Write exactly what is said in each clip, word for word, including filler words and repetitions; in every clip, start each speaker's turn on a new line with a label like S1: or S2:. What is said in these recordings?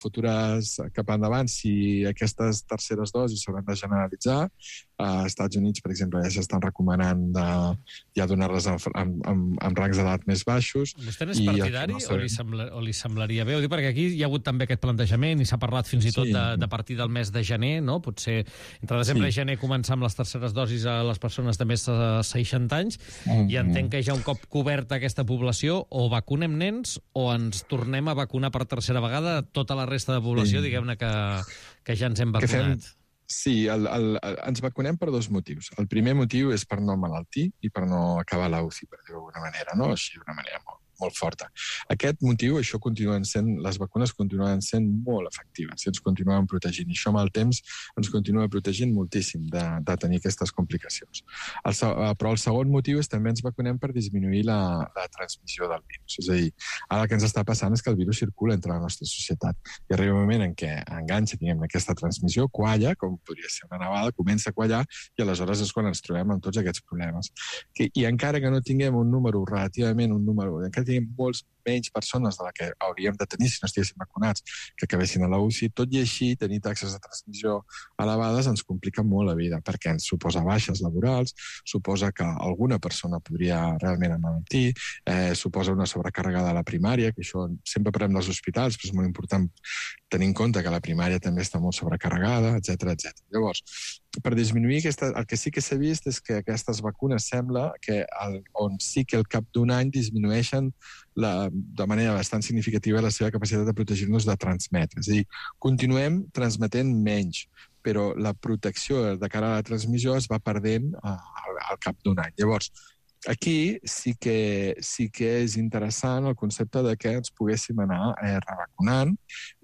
S1: futures cap endavant, si aquestes terceres dosis s'hauran de generalitzar. A Estats Units, per exemple, ja s'estan recomanant de, ja donar-les en, en, en, en rangs d'edat més baixos.
S2: Vostè n'és partidari no o, li sembla, o li semblaria bé? Ho dic perquè aquí hi ha hagut també aquest plantejament i s'ha parlat fins i tot sí. de, de partir del mes de gener, no? Potser entre desembre sí. i gener començar amb les terceres dosis a les persones de més de seixanta anys mm-hmm. i entenc que ja un cop coberta aquesta població o vacunem nens o ens tornem a vacunar per tercera vegada tota la resta de població, sí. diguem-ne que, que ja ens hem vacunat.
S1: Sí, el, el, el, ens vacunem per dos motius. El primer motiu és per no malaltir i per no acabar la U C I, per dir-ho d'alguna manera, no? Així d'una manera molt, molt forta. Aquest motiu, això continuen sent, les vacunes continuen sent molt efectives i ens continuen protegint. I això amb el temps ens continua protegint moltíssim de, de tenir aquestes complicacions. El, però el segon motiu és també ens vacunem per disminuir la, la transmissió del virus. És a dir, ara el que ens està passant és que el virus circula entre la nostra societat i arriba un moment en què enganxa, diguem, aquesta transmissió, qualla, com podria ser una nevada, comença a quallar i aleshores és quan ens trobem amb tots aquests problemes. Que, I encara que no tinguem un número relativament, un número, encara tinguem molts menys persones de la que hauríem de tenir si no estiguéssim vacunats que acabessin a la U C I, tot i així tenir taxes de transmissió elevades ens complica molt la vida perquè ens suposa baixes laborals, suposa que alguna persona podria realment emmalaltir, eh, suposa una sobrecàrrega de la primària, que això sempre parlem dels hospitals, però és molt important tenir en compte que la primària també està molt sobrecarregada, etcètera, etcètera. Llavors, per disminuir aquesta, el que sí que s'ha vist és que aquestes vacunes sembla que el, on sí que al cap d'un any disminueixen la, de manera bastant significativa la seva capacitat de protegir-nos de transmetre. És a dir, continuem transmetent menys, però la protecció de cara a la transmissió es va perdent al, al cap d'un any. Llavors, aquí sí que, sí que és interessant el concepte de que ens poguéssim anar eh, revacunant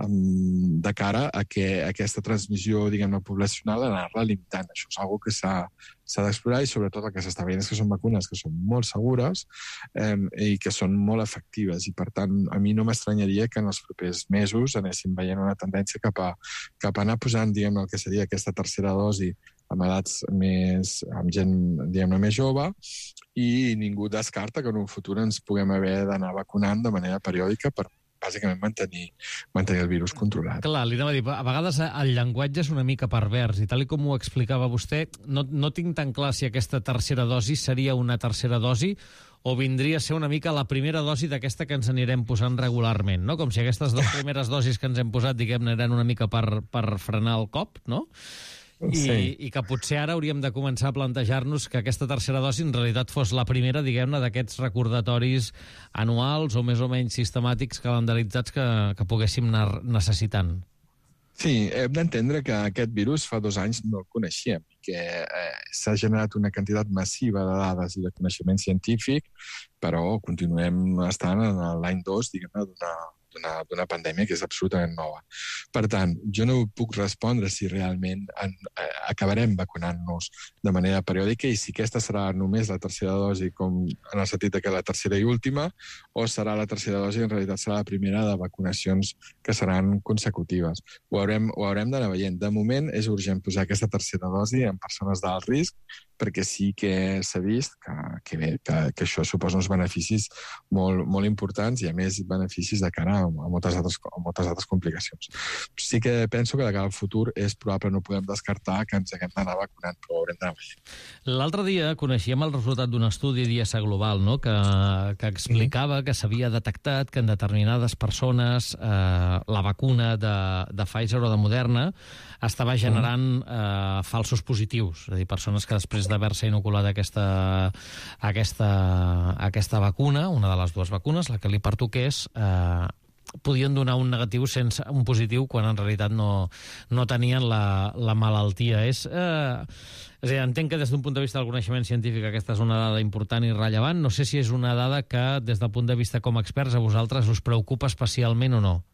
S1: um, de cara a que aquesta transmissió, diguem-ne, poblacional, anar-la limitant. Això és una cosa que s'ha s'ha d'explorar i sobretot el que s'està veient és que són vacunes que són molt segures eh, i que són molt efectives i per tant a mi no m'estranyaria que en els propers mesos anéssim veient una tendència cap a, cap a anar posant, diguem, el que seria aquesta tercera dosi amb edats més, amb gent, diguem-ne, més jove i ningú descarta que en un futur ens puguem haver d'anar vacunant de manera periòdica per bàsicament mantenir, mantenir el virus controlat.
S2: Clar, li anava a dir, a vegades el llenguatge és una mica pervers i tal i com ho explicava vostè, no, no tinc tan clar si aquesta tercera dosi seria una tercera dosi o vindria a ser una mica la primera dosi d'aquesta que ens anirem posant regularment, no? Com si aquestes dues primeres dosis que ens hem posat, diguem-ne, eren una mica per, per frenar el cop, no? I, sí. I que potser ara hauríem de començar a plantejar-nos que aquesta tercera dosi en realitat fos la primera, diguem-ne, d'aquests recordatoris anuals o més o menys sistemàtics calendaritzats que, que poguéssim anar necessitant.
S1: Sí, hem d'entendre que aquest virus fa dos anys no el coneixíem i que eh, s'ha generat una quantitat massiva de dades i de coneixement científic, però continuem estant en l'any dos, diguem-ne, d'una d'una pandèmia que és absolutament nova. Per tant, jo no puc respondre si realment en, eh, acabarem vacunant-nos de manera periòdica i si aquesta serà només la tercera dosi, com en el sentit que la tercera i última, o serà la tercera dosi i en realitat serà la primera de vacunacions que seran consecutives. Ho haurem, ho haurem d'anar veient. De moment és urgent posar aquesta tercera dosi en persones d'alt risc perquè sí que s'ha vist que, que, bé, que, que això suposa uns beneficis molt, molt importants i a més beneficis de cara a, a, moltes, altres, a moltes altres complicacions. Sí que penso que de cara al futur és probable, no podem descartar que ens haguem d'anar vacunant, però haurem d'anar veient.
S2: L'altre dia coneixíem el resultat d'un estudi d'I S Global, no? que, que explicava que s'havia detectat que en determinades persones eh, la vacuna de, de Pfizer o de Moderna estava generant eh, falsos positius, és a dir, persones que després d'haver-se inoculat aquesta, aquesta, aquesta vacuna, una de les dues vacunes, la que li pertoqués, eh, podien donar un negatiu sense un positiu quan en realitat no, no tenien la, la malaltia. És, eh, és a dir, entenc que des d'un punt de vista del coneixement científic aquesta és una dada important i rellevant. No sé si és una dada que des del punt de vista com a experts a vosaltres us preocupa especialment o no.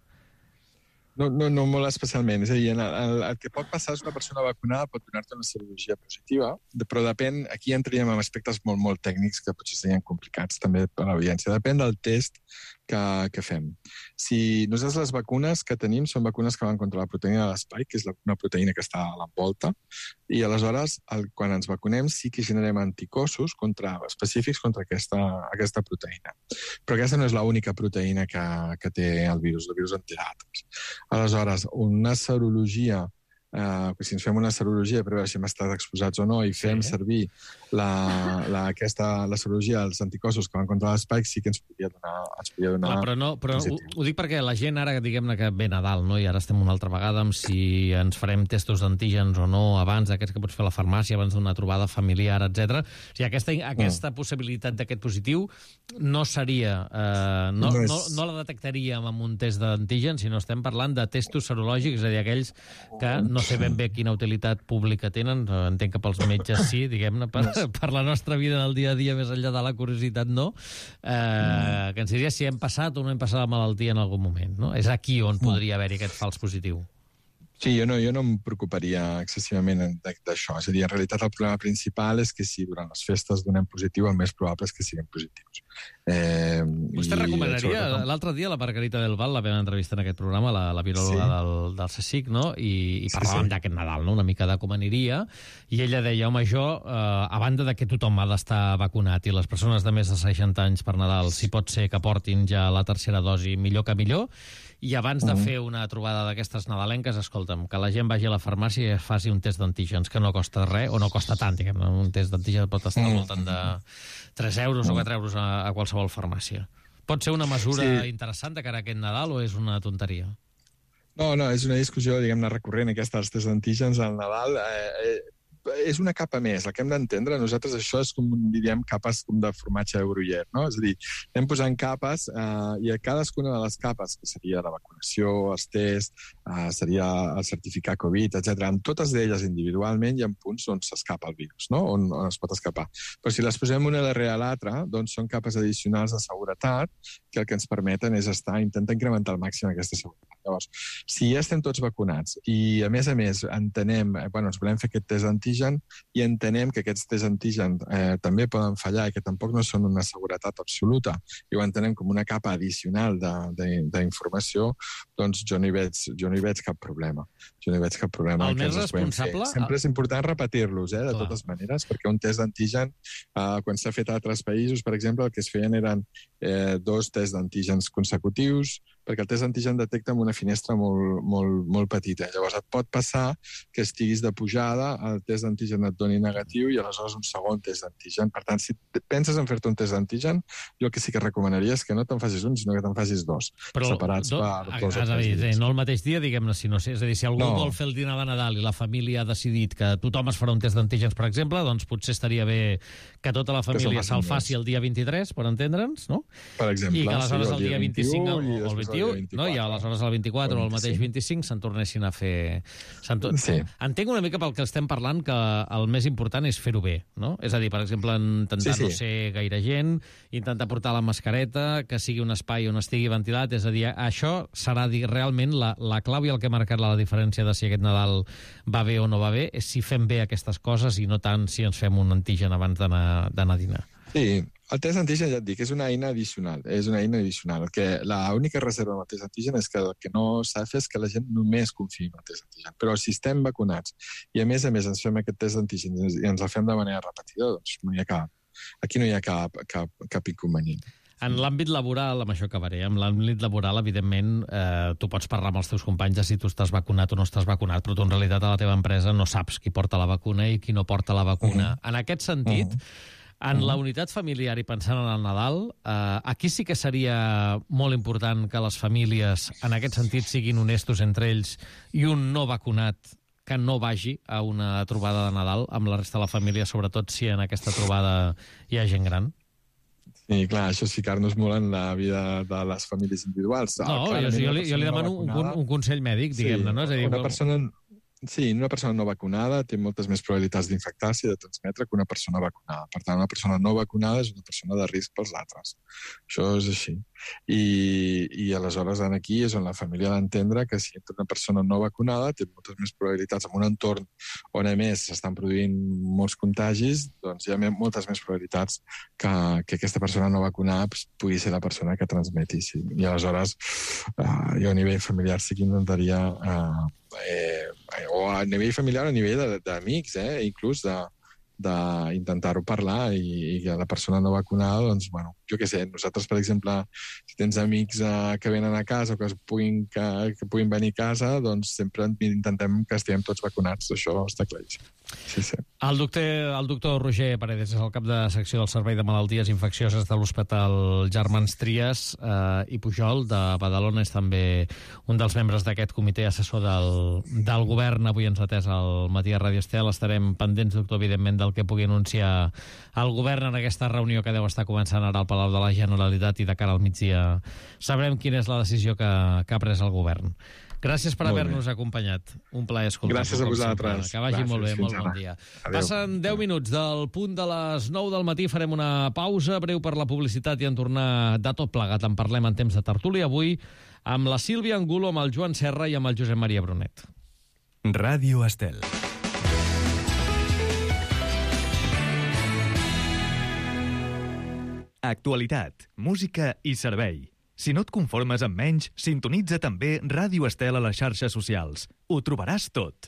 S1: No, no, no molt especialment. És a dir, el, el, el que pot passar és una persona vacunada pot donar-te una serologia positiva, però depèn, aquí entraríem en aspectes molt, molt tècnics que potser serien complicats també per l'audiència. Depèn del test que, que fem. Si nosaltres les vacunes que tenim són vacunes que van contra la proteïna de l'espai, que és la, una proteïna que està a l'envolta, i aleshores, el, quan ens vacunem, sí que generem anticossos contra, específics contra aquesta, aquesta proteïna. Però aquesta no és l'única proteïna que, que té el virus, el virus en té altres. Aleshores, una serologia, Uh, si ens fem una serologia per veure si hem estat exposats o no i fem sí. servir la, la, aquesta, la serologia dels anticossos que van contra l'Spike, sí que ens podria donar, ens podria donar
S2: Clar, però no, però ho, ho dic perquè la gent ara, diguem-ne que ve Nadal, no? I ara estem una altra vegada amb si ens farem testos d'antígens o no abans, aquests que pots fer a la farmàcia, abans d'una trobada familiar, etcètera. O sigui, aquesta, aquesta mm. possibilitat d'aquest positiu no seria... Eh, no, no, és... no, no la detectaríem amb un test d'antígens, sinó estem parlant de testos serològics, és a dir, aquells que no sé ben bé quina utilitat pública tenen, entenc que pels metges sí, diguem-ne, per, per la nostra vida del dia a dia, més enllà de la curiositat, no, eh, que ens diria si hem passat o no hem passat la malaltia en algun moment, no? És aquí on podria haver-hi aquest fals positiu.
S1: Sí, jo no, jo no em preocuparia excessivament d'això. És a dir, en realitat el problema principal és que si durant les festes donem positiu, el més probable és que siguin positius.
S2: Eh, Vostè recomanaria, sobretot... l'altre dia la Margarita del Val la vam entrevistar en aquest programa, la, la viròloga sí. del, del CSIC, no? I, i parlàvem sí, sí. d'aquest Nadal, no? Una mica de com aniria, i ella deia, home, jo, eh, a banda de que tothom ha d'estar vacunat i les persones de més de seixanta anys per Nadal, si pot ser que portin ja la tercera dosi, millor que millor, i abans de fer una trobada d'aquestes nadalenques, escolta'm, que la gent vagi a la farmàcia i faci un test d'antígens, que no costa res, o no costa tant, diguem, un test d'antígens pot estar al voltant de tres euros o quatre euros a, a qualsevol farmàcia. Pot ser una mesura sí. interessant de cara a aquest Nadal o és una tonteria?
S1: No, no, és una discussió, diguem-ne, recurrent, aquesta dels tests d'antígens al Nadal. Eh, eh, és una capa més, el que hem d'entendre. Nosaltres això és com, diríem, capes com de formatge de Gruyère, no? És a dir, anem posant capes eh, i a cadascuna de les capes, que seria la vacunació, els tests, eh, seria el certificat Covid, etcètera, amb totes d'elles individualment hi ha punts on s'escapa el virus, no? On, on es pot escapar. Però si les posem una darrere l'altra, doncs són capes addicionals de seguretat que el que ens permeten és estar, intentar incrementar al màxim aquesta seguretat. Llavors, si ja estem tots vacunats i, a més a més, entenem, eh, bueno, ens volem fer aquest test d'antigen i entenem que aquests tests d'antigen eh, també poden fallar i que tampoc no són una seguretat absoluta i ho entenem com una capa addicional d'informació, doncs jo no, hi veig, jo no hi veig cap problema. Jo no hi veig cap problema.
S2: El més responsable...
S1: Sempre és important repetir-los, eh, de Clar. totes maneres, perquè un test d'antigen, eh, quan s'ha fet a altres països, per exemple, el que es feien eren eh, dos tests d'antígens consecutius, perquè el test d'antigen detecta amb una finestra molt, molt, molt petita. Llavors et pot passar que estiguis de pujada, el test d'antigen et doni negatiu i aleshores un segon test d'antigen. Per tant, si penses en fer-te un test d'antigen, jo el que sí que recomanaria és que no te'n facis un, sinó que te'n facis dos,
S2: Però
S1: separats
S2: do,
S1: per dos
S2: o tres dies. No el mateix dia, diguem-ne, si no sé. És a dir, si algú no. vol fer el dinar de Nadal i la família ha decidit que tothom es farà un test d'antígens, per exemple, doncs potser estaria bé que tota la família se'l faci el dia vint-i-tres, per entendre's, no?
S1: Per exemple.
S2: I que aleshores
S1: sí,
S2: el dia vint-i-cinc o el vint-i-u, no? I aleshores el vint-i-quatre o el mateix vint-i-cinc se'n tornessin a fer... Tor... Sí. Entenc una mica pel que estem parlant que el més important és fer-ho bé, no? És a dir, per exemple, intentar sí, sí. no ser gaire gent, intentar portar la mascareta, que sigui un espai on estigui ventilat, és a dir, això serà dir, realment la, la clau i el que ha marcat la diferència de si aquest Nadal va bé o no va bé, és si fem bé aquestes coses i no tant si ens fem un antigen abans d'anar a dinar.
S1: Sí, el test d'antigen, ja et dic, és una eina addicional. És una eina addicional. Que l'única reserva amb el test d'antigen és que el que no s'ha de fer és que la gent només confiï en el test d'antigen. Però si estem vacunats i, a més a més, ens fem aquest test d'antigen i ens el fem de manera repetida, doncs no hi ha cap, aquí no hi ha cap, cap, cap inconvenient.
S2: En l'àmbit laboral, amb això acabaré, en l'àmbit laboral, evidentment, eh, tu pots parlar amb els teus companys de si tu estàs vacunat o no estàs vacunat, però tu en realitat a la teva empresa no saps qui porta la vacuna i qui no porta la vacuna. Uh-huh. En aquest sentit, uh-huh. en la unitat familiar i pensant en el Nadal, eh, aquí sí que seria molt important que les famílies, en aquest sentit, siguin honestos entre ells i un no vacunat que no vagi a una trobada de Nadal amb la resta de la família, sobretot si en aquesta trobada hi ha gent gran.
S1: Sí, clar, això és ficar-nos molt en la vida de les famílies individuals.
S2: No, jo, jo, li, jo li demano un, un consell mèdic, diguem-ne, sí, no? És a dir,
S1: una persona... Sí, una persona no vacunada té moltes més probabilitats d'infectar-se i de transmetre que una persona vacunada. Per tant, una persona no vacunada és una persona de risc pels altres. Això és així. I, i aleshores aquí és on la família ha d'entendre que si entra una persona no vacunada té moltes més probabilitats en un entorn on a més s'estan produint molts contagis, doncs hi ha moltes més probabilitats que, que aquesta persona no vacunada pugui ser la persona que transmeti. Sí. I aleshores eh, jo a nivell familiar sí que intentaria eh, Eh, o a nivell familiar o a nivell d'amics, eh, inclús de, d'intentar-ho parlar i, i que la persona no vacunada, doncs, bueno, jo què sé, nosaltres, per exemple, si tens amics eh, que venen a casa o que, es puguin, que, que puguin venir a casa, doncs sempre intentem que estiguem tots vacunats, això està claríssim. Sí, sí.
S2: El doctor, el doctor Roger Paredes és el cap de secció del Servei de Malalties Infeccioses de l'Hospital Germans Trias eh, i Pujol de Badalona és també un dels membres d'aquest comitè assessor del, del govern. Avui ens ha atès al matí a Ràdio Estel. Estarem pendents, doctor, evidentment, del que pugui anunciar el govern en aquesta reunió que deu estar començant ara al Palau de la Generalitat i de cara al migdia sabrem quina és la decisió que, que ha pres el govern. Gràcies per haver-nos acompanyat. Un plaer escoltar.
S1: Gràcies a vosaltres.
S2: Que vagi
S1: Gràcies,
S2: molt bé, molt
S1: ara.
S2: bon dia.
S1: Adéu.
S2: Passen deu minuts del punt de les nou del matí. Farem una pausa breu per la publicitat i en tornar de tot plegat. En parlem en temps de tertúlia avui amb la Sílvia Angulo, amb el Joan Serra i amb el Josep Maria Brunet.
S3: Ràdio Estel. Actualitat, música i servei. Si no et conformes amb menys, sintonitza també Ràdio Estel a les xarxes socials. Ho trobaràs tot.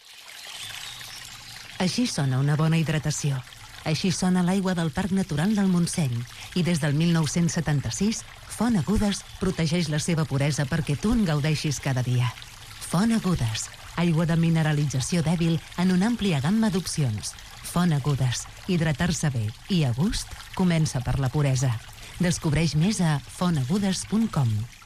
S4: Així sona una bona hidratació. Així sona l'aigua del Parc Natural del Montseny. I des del mil nou-cents setanta-sis, Font Agudes protegeix la seva puresa perquè tu en gaudeixis cada dia. Font Agudes, aigua de mineralització dèbil en una àmplia gamma d'opcions. Font Agudes, hidratar-se bé i a gust comença per la puresa. Descubreix més a font agudes punt com.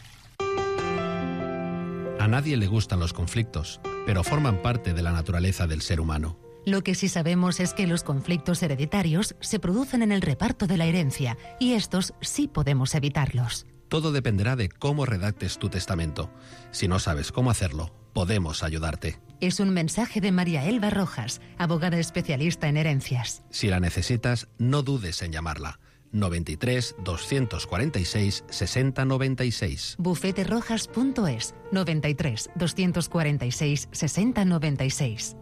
S5: A nadie le gustan los conflictos, pero forman parte de la naturaleza del ser humano.
S4: Lo que sí sabemos es que los conflictos hereditarios se producen en el reparto de la herencia y estos sí podemos evitarlos.
S5: Todo dependerá de cómo redactes tu testamento. Si no sabes cómo hacerlo, podemos ayudarte.
S4: Es un mensaje de María Elba Rojas, abogada especialista en herencias.
S5: Si la necesitas, no dudes en llamarla. noventa y tres, doscientos cuarenta y seis, sesenta noventa y seis.
S4: bufete rojas punto es, noventa y tres, doscientos cuarenta y seis, sesenta noventa y seis.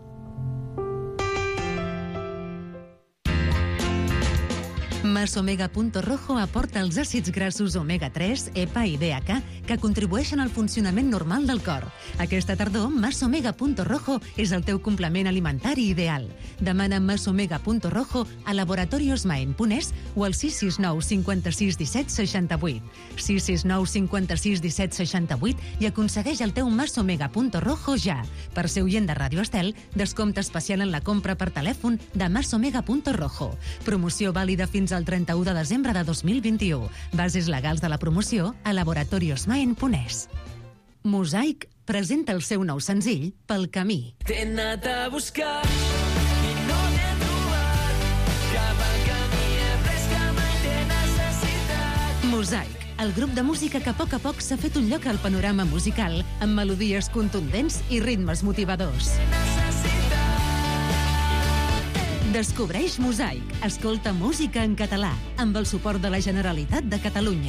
S4: Masomega Punto Rojo aporta els àcids grassos omega tres, E P A i D H A que contribueixen al funcionament normal del cor. Aquesta tardor, Masomega Punto Rojo és el teu complement alimentari ideal. Demana Masomega Punto Rojo a Laboratorios Maen Punès o al sis sis nou cinquanta-sis disset seixanta-vuit. sis sis nou cinquanta-sis disset seixanta-vuit i aconsegueix el teu Masomega Punto Rojo ja. Per ser oient de Ràdio Estel, descompte especial en la compra per telèfon de Masomega Punto Rojo. Promoció vàlida fins al trenta-u de desembre de dos mil vint-i-u. Bases legals de la promoció a Laboratorios Maen Punès. Mosaic presenta el seu nou senzill Pel camí.
S6: T'he anat a buscar i no t'he trobat. Cap al camí he pres que mai t'he necessitat.
S4: Mosaic, el grup de música que a poc a poc s'ha fet un lloc al panorama musical amb melodies contundents i ritmes motivadors. Descobreix Mosaic. Escolta música en català amb el suport de la Generalitat de Catalunya.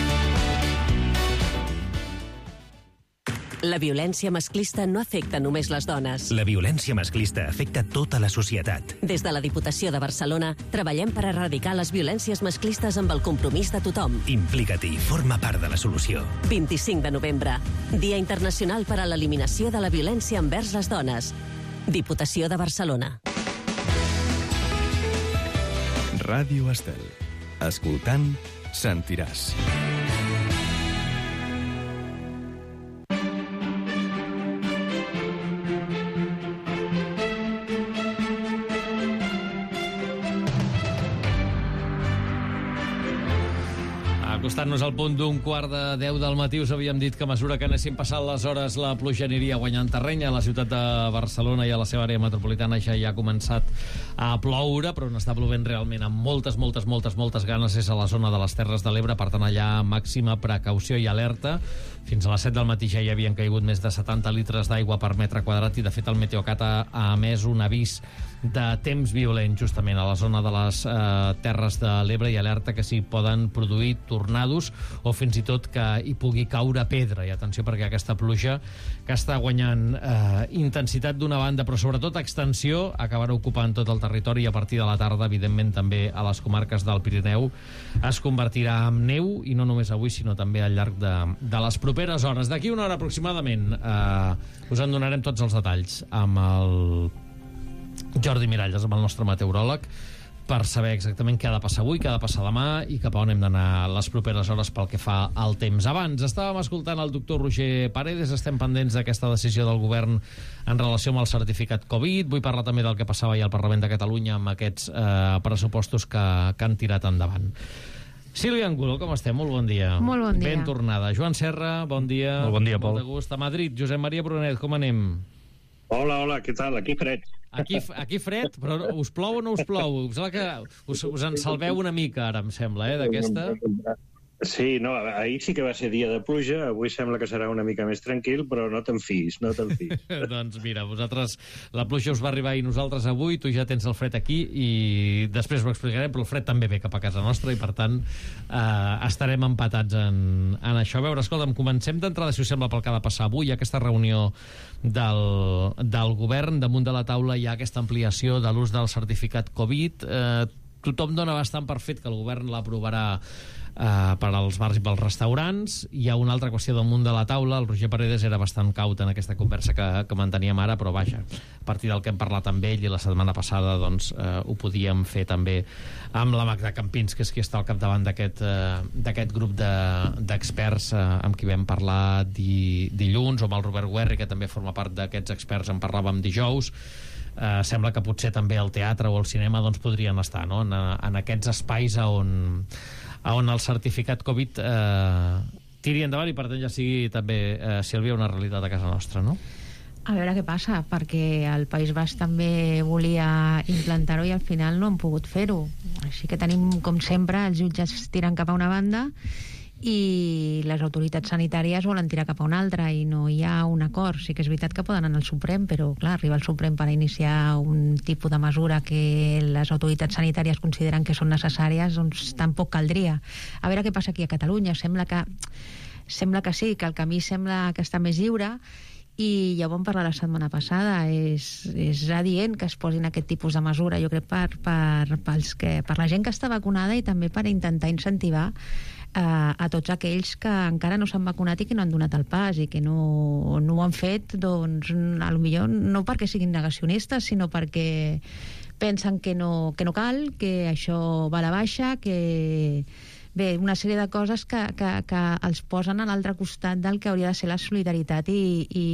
S7: La violència masclista no afecta només les dones.
S8: La violència masclista afecta tota la societat.
S7: Des de la Diputació de Barcelona treballem per erradicar les violències masclistes amb el compromís de tothom.
S8: Implica-t'hi, forma part de la solució.
S7: vint-i-cinc de novembre, Dia Internacional per a l'Eliminació de la Violència envers les Dones. Diputació de Barcelona.
S3: Ràdio Estel. Escoltant, sentiràs.
S2: Acostant-nos al punt d'un quart de deu del matí, us havíem dit que a mesura que anessin passant les hores la pluja aniria guanyant terreny. A la ciutat de Barcelona i a la seva àrea metropolitana ja hi ha començat a ploure, però on està plovent realment amb moltes, moltes, moltes, moltes ganes és a la zona de les Terres de l'Ebre. Per tant, allà màxima precaució i alerta Fins a les set del matí ja hi havien caigut més de setanta litres d'aigua per metre quadrat i, de fet, el Meteocat ha, ha emès un avís de temps violent justament a la zona de les eh, Terres de l'Ebre i alerta que s'hi poden produir tornados o fins i tot que hi pugui caure pedra. I atenció, perquè aquesta pluja que està guanyant eh, intensitat d'una banda, però sobretot extensió, acabarà ocupant tot el territori i a partir de la tarda, evidentment, també a les comarques del Pirineu es convertirà en neu, i no només avui, sinó també al llarg de, de les properes hores. D'aquí una hora aproximadament eh, us en donarem tots els detalls amb el Jordi Miralles, amb el nostre meteoròleg, per saber exactament què ha de passar avui, què ha de passar demà i cap a on hem d'anar les properes hores pel que fa al temps. Abans estàvem escoltant el doctor Roger Paredes, estem pendents d'aquesta decisió del govern en relació amb el certificat Covid. Vull parlar també del que passava ahir al Parlament de Catalunya amb aquests eh, pressupostos que, que han tirat endavant. Sílvia Angulo, com estem? Molt bon dia.
S9: Molt bon dia.
S2: Ben tornada. Joan Serra, bon dia.
S3: Molt bon dia, Pol.
S2: Molt de gust. A Madrid, Josep Maria Brunet, com anem?
S10: Hola, hola, què tal? Aquí fred.
S2: Aquí, aquí fred, però us plou o no us plou? Us, que us, us en salveu una mica, ara, em sembla, eh, d'aquesta?
S10: Sí, no, ahir sí que va ser dia de pluja, avui sembla que serà una mica més tranquil, però no te'n fiïs, no te'n fiïs.
S2: Doncs mira, vosaltres, la pluja us va arribar i nosaltres avui, tu ja tens el fred aquí i després ho explicarem, però el fred també ve cap a casa nostra i per tant eh, estarem empatats en, en això. A veure, escolta'm, comencem d'entrada, si us sembla, pel que ha de passar avui, aquesta reunió del, del govern, damunt de la taula hi ha aquesta ampliació de l'ús del certificat Covid. Eh, tothom dona bastant per fet que el govern l'aprovarà Uh, per als bars i pels restaurants. Hi ha una altra qüestió damunt de la taula. El Roger Paredes era bastant caut en aquesta conversa que, que manteníem ara, però vaja, a partir del que hem parlat amb ell i la setmana passada, doncs uh, ho podíem fer també amb la Magda Campins, que és qui està al capdavant d'aquest uh, d'aquest grup d'experts de, uh, amb qui vam parlar di, dilluns, o amb el Robert Guerri, que també forma part d'aquests experts, en parlàvem dijous. Uh, sembla que potser també el teatre o el cinema doncs, podrien estar, no? en, en aquests espais on on el certificat Covid eh, tiri endavant i per tant ja sigui també, eh, Sílvia, una realitat a casa nostra, no?
S9: A veure què passa, perquè el País Basc també volia implantar-ho i al final no han pogut fer-ho. Així que tenim, com sempre, els jutges tirant cap a una banda i les autoritats sanitàries volen tirar cap a una altra i no hi ha un acord. Sí que és veritat que poden anar al Suprem, però clar, arriba al Suprem per iniciar un tipus de mesura que les autoritats sanitàries consideren que són necessàries, doncs tampoc caldria. A veure què passa aquí a Catalunya. Sembla que, sembla que sí, que el camí sembla que està més lliure, i ja ho vam parlar la setmana passada. És, és adient que es posin aquest tipus de mesura, jo crec, per, per, pels que, per la gent que està vacunada i també per intentar incentivar a, a tots aquells que encara no s'han vacunat i que no han donat el pas i que no, no ho han fet, doncs, a lo millor no perquè siguin negacionistes, sinó perquè pensen que no, que no cal, que això va a la baixa, que... Bé, una sèrie de coses que, que, que els posen a l'altre costat del que hauria de ser la solidaritat i, i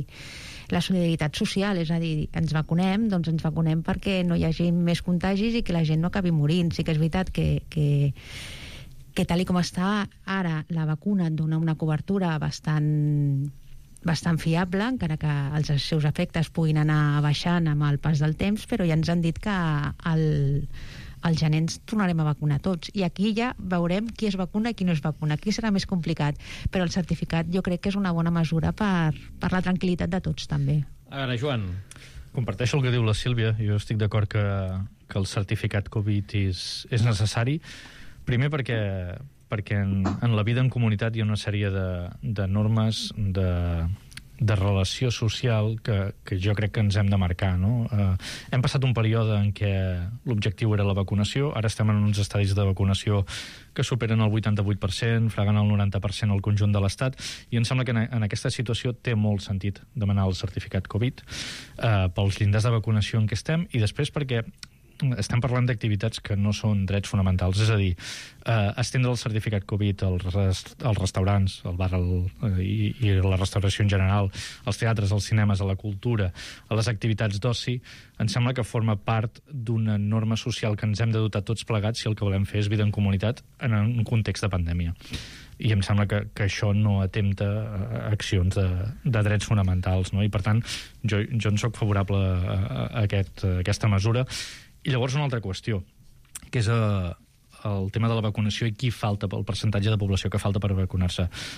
S9: la solidaritat social, és a dir, ens vacunem, doncs ens vacunem perquè no hi hagi més contagis i que la gent no acabi morint. Sí que és veritat que, que, que tal i com està ara, la vacuna et dona una cobertura bastant bastant fiable, encara que els seus efectes puguin anar baixant amb el pas del temps, però ja ens han dit que el al gener ens tornarem a vacunar tots. I aquí ja veurem qui es vacuna i qui no es vacuna. Aquí serà més complicat, però el certificat jo crec que és una bona mesura per, per la tranquil·litat de tots, també.
S2: A veure, Joan.
S11: Comparteixo el que diu la Sílvia. Jo estic d'acord que, que el certificat Covid és, és necessari. Primer perquè, perquè en, en la vida en comunitat hi ha una sèrie de, de normes, de... de relació social que, que jo crec que ens hem de marcar, no? Eh, hem passat un període en què l'objectiu era la vacunació, ara estem en uns estadis de vacunació que superen el vuitanta-vuit per cent, fregant el noranta per cent al conjunt de l'Estat, i em sembla que en, en aquesta situació té molt sentit demanar el certificat Covid eh, pels llindars de vacunació en què estem, i després perquè estem parlant d'activitats que no són drets fonamentals, és a dir, eh, estendre el certificat Covid als, rest, als restaurants, al bar el, i, i la restauració en general, als teatres, als cinemes, a la cultura, a les activitats d'oci, em sembla que forma part d'una norma social que ens hem de dotar tots plegats si el que volem fer és vida en comunitat en un context de pandèmia. I em sembla que, que això no atempta a accions de, de drets fonamentals, no? I per tant, jo, jo en soc favorable a, a, aquest, a aquesta mesura. I llavors una altra qüestió, que és eh, el tema de la vacunació i qui falta, el percentatge de població que falta per vacunar-se.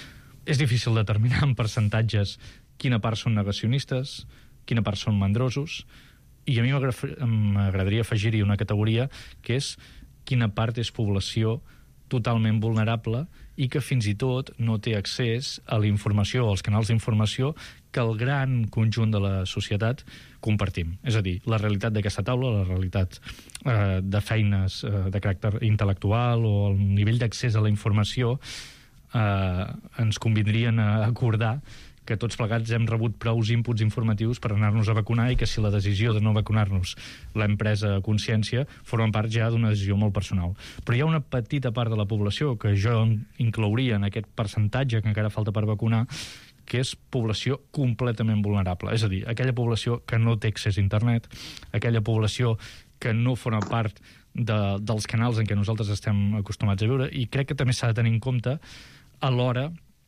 S11: és difícil determinar en percentatges quina part són negacionistes, quina part són mandrosos, i a mi m'agradaria afegir-hi una categoria que és quina part és població totalment vulnerable i que fins i tot no té accés a la informació o als canals d'informació que el gran conjunt de la societat compartim. És a dir, la realitat d'aquesta taula, la realitat eh, de feines eh, de caràcter intel·lectual o el nivell d'accés a la informació eh, ens convindrien a acordar que tots plegats hem rebut prous inputs informatius per anar-nos a vacunar i que si la decisió de no vacunar-nos l'hem presa a consciència, formen part ja d'una decisió molt personal. Però hi ha una petita part de la població que jo inclouria en aquest percentatge que encara falta per vacunar, que és població completament vulnerable. És a dir, aquella població que no té accés a internet, aquella població que no forma part de, dels canals en què nosaltres estem acostumats a viure, i crec que també s'ha de tenir en compte a l'hora